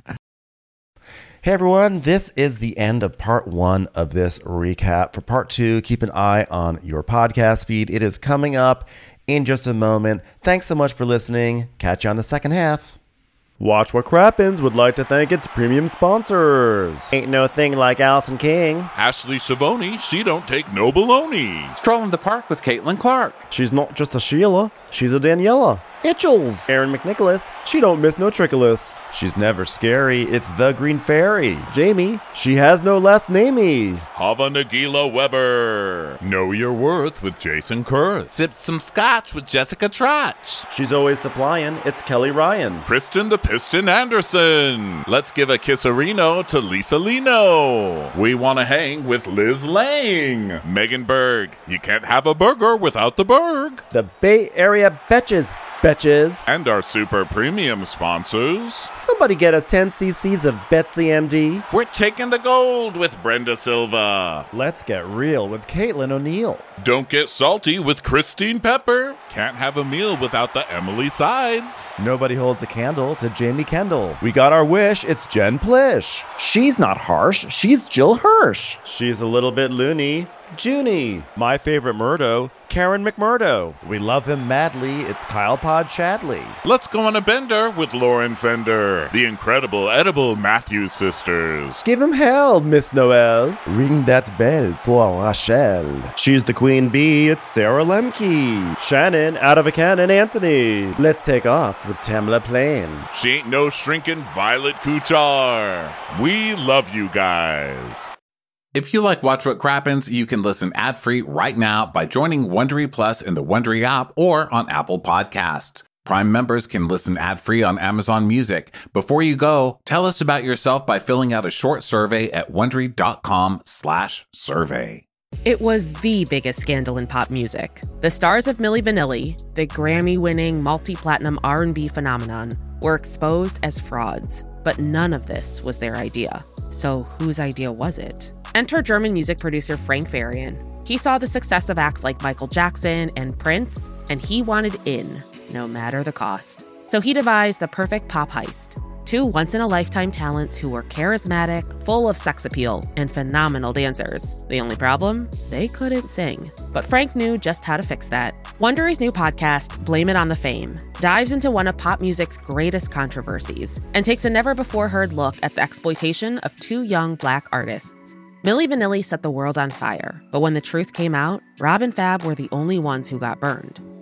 Hey everyone, this is the end of part one of this recap. For part two, keep an eye on your podcast feed. It is coming up in just a moment. Thanks so much for listening. Catch you on the second half. Watch What Crappens would like to thank its premium sponsors. Ain't no thing like Allison King. Ashley Savoni, she don't take no baloney. Strolling the park with Caitlin Clark. She's not just a Sheila, she's a Daniela. Itchels. Aaron McNicholas, she don't miss no trickolas. She's never scary, it's the Green Fairy. Jamie, she has no last namey. Hava Nagila Weber. Know Your Worth with Jason Kurth. Sipped some scotch with Jessica Trotch. She's always supplying, it's Kelly Ryan. Kristen the Piston Anderson. Let's give a kisserino to Lisa Lino. We want to hang with Liz Lang. Megan Berg. You can't have a burger without the Berg. The Bay Area Betches. Betches. And our super premium sponsors. Somebody get us ten cc's of Betsy M D. We're taking the gold with Brenda Silva. Let's get real with Caitlin O'Neill. Don't get salty with Christine Pepper. Can't have a meal without the Emily Sides. Nobody holds a candle to Jamie Kendall. We got our wish, it's Jen Plish. She's not harsh, she's Jill Hirsch. She's a little bit loony. Junie. My favorite Murdo, Karen McMurdo. We love him madly, it's Kyle Pod Shadley. Let's go on a bender with Lauren Fender. The incredible edible Matthews sisters. Give him hell, Miss Noel. Ring that bell, toi Rachel. She's the queen bee, it's Sarah Lemke. Shannon, out of a cannon, Anthony. Let's take off with Tamla Plain. She ain't no shrinking Violet Kuchar. We love you guys. If you like Watch What Crappens, you can listen ad-free right now by joining Wondery Plus in the Wondery app or on Apple Podcasts. Prime members can listen ad-free on Amazon Music. Before you go, tell us about yourself by filling out a short survey at Wondery.com slash survey. It was the biggest scandal in pop music. The stars of Milli Vanilli, the Grammy-winning multi-platinum R and B phenomenon, were exposed as frauds. But none of this was their idea. So whose idea was it? Enter German music producer Frank Farian. He saw the success of acts like Michael Jackson and Prince, and he wanted in, no matter the cost. So he devised the perfect pop heist. Two once-in-a-lifetime talents who were charismatic, full of sex appeal, and phenomenal dancers. The only problem? They couldn't sing. But Frank knew just how to fix that. Wondery's new podcast, Blame It on the Fame, dives into one of pop music's greatest controversies and takes a never-before-heard look at the exploitation of two young Black artists. Milli Vanilli set the world on fire, but when the truth came out, Rob and Fab were the only ones who got burned.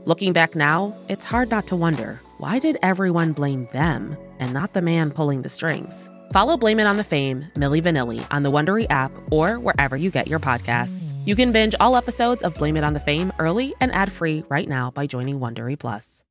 Looking back now, it's hard not to wonder, why did everyone blame them and not the man pulling the strings? Follow Blame It on the Fame, Milli Vanilli, on the Wondery app or wherever you get your podcasts. You can binge all episodes of Blame It on the Fame early and ad-free right now by joining Wondery Plus.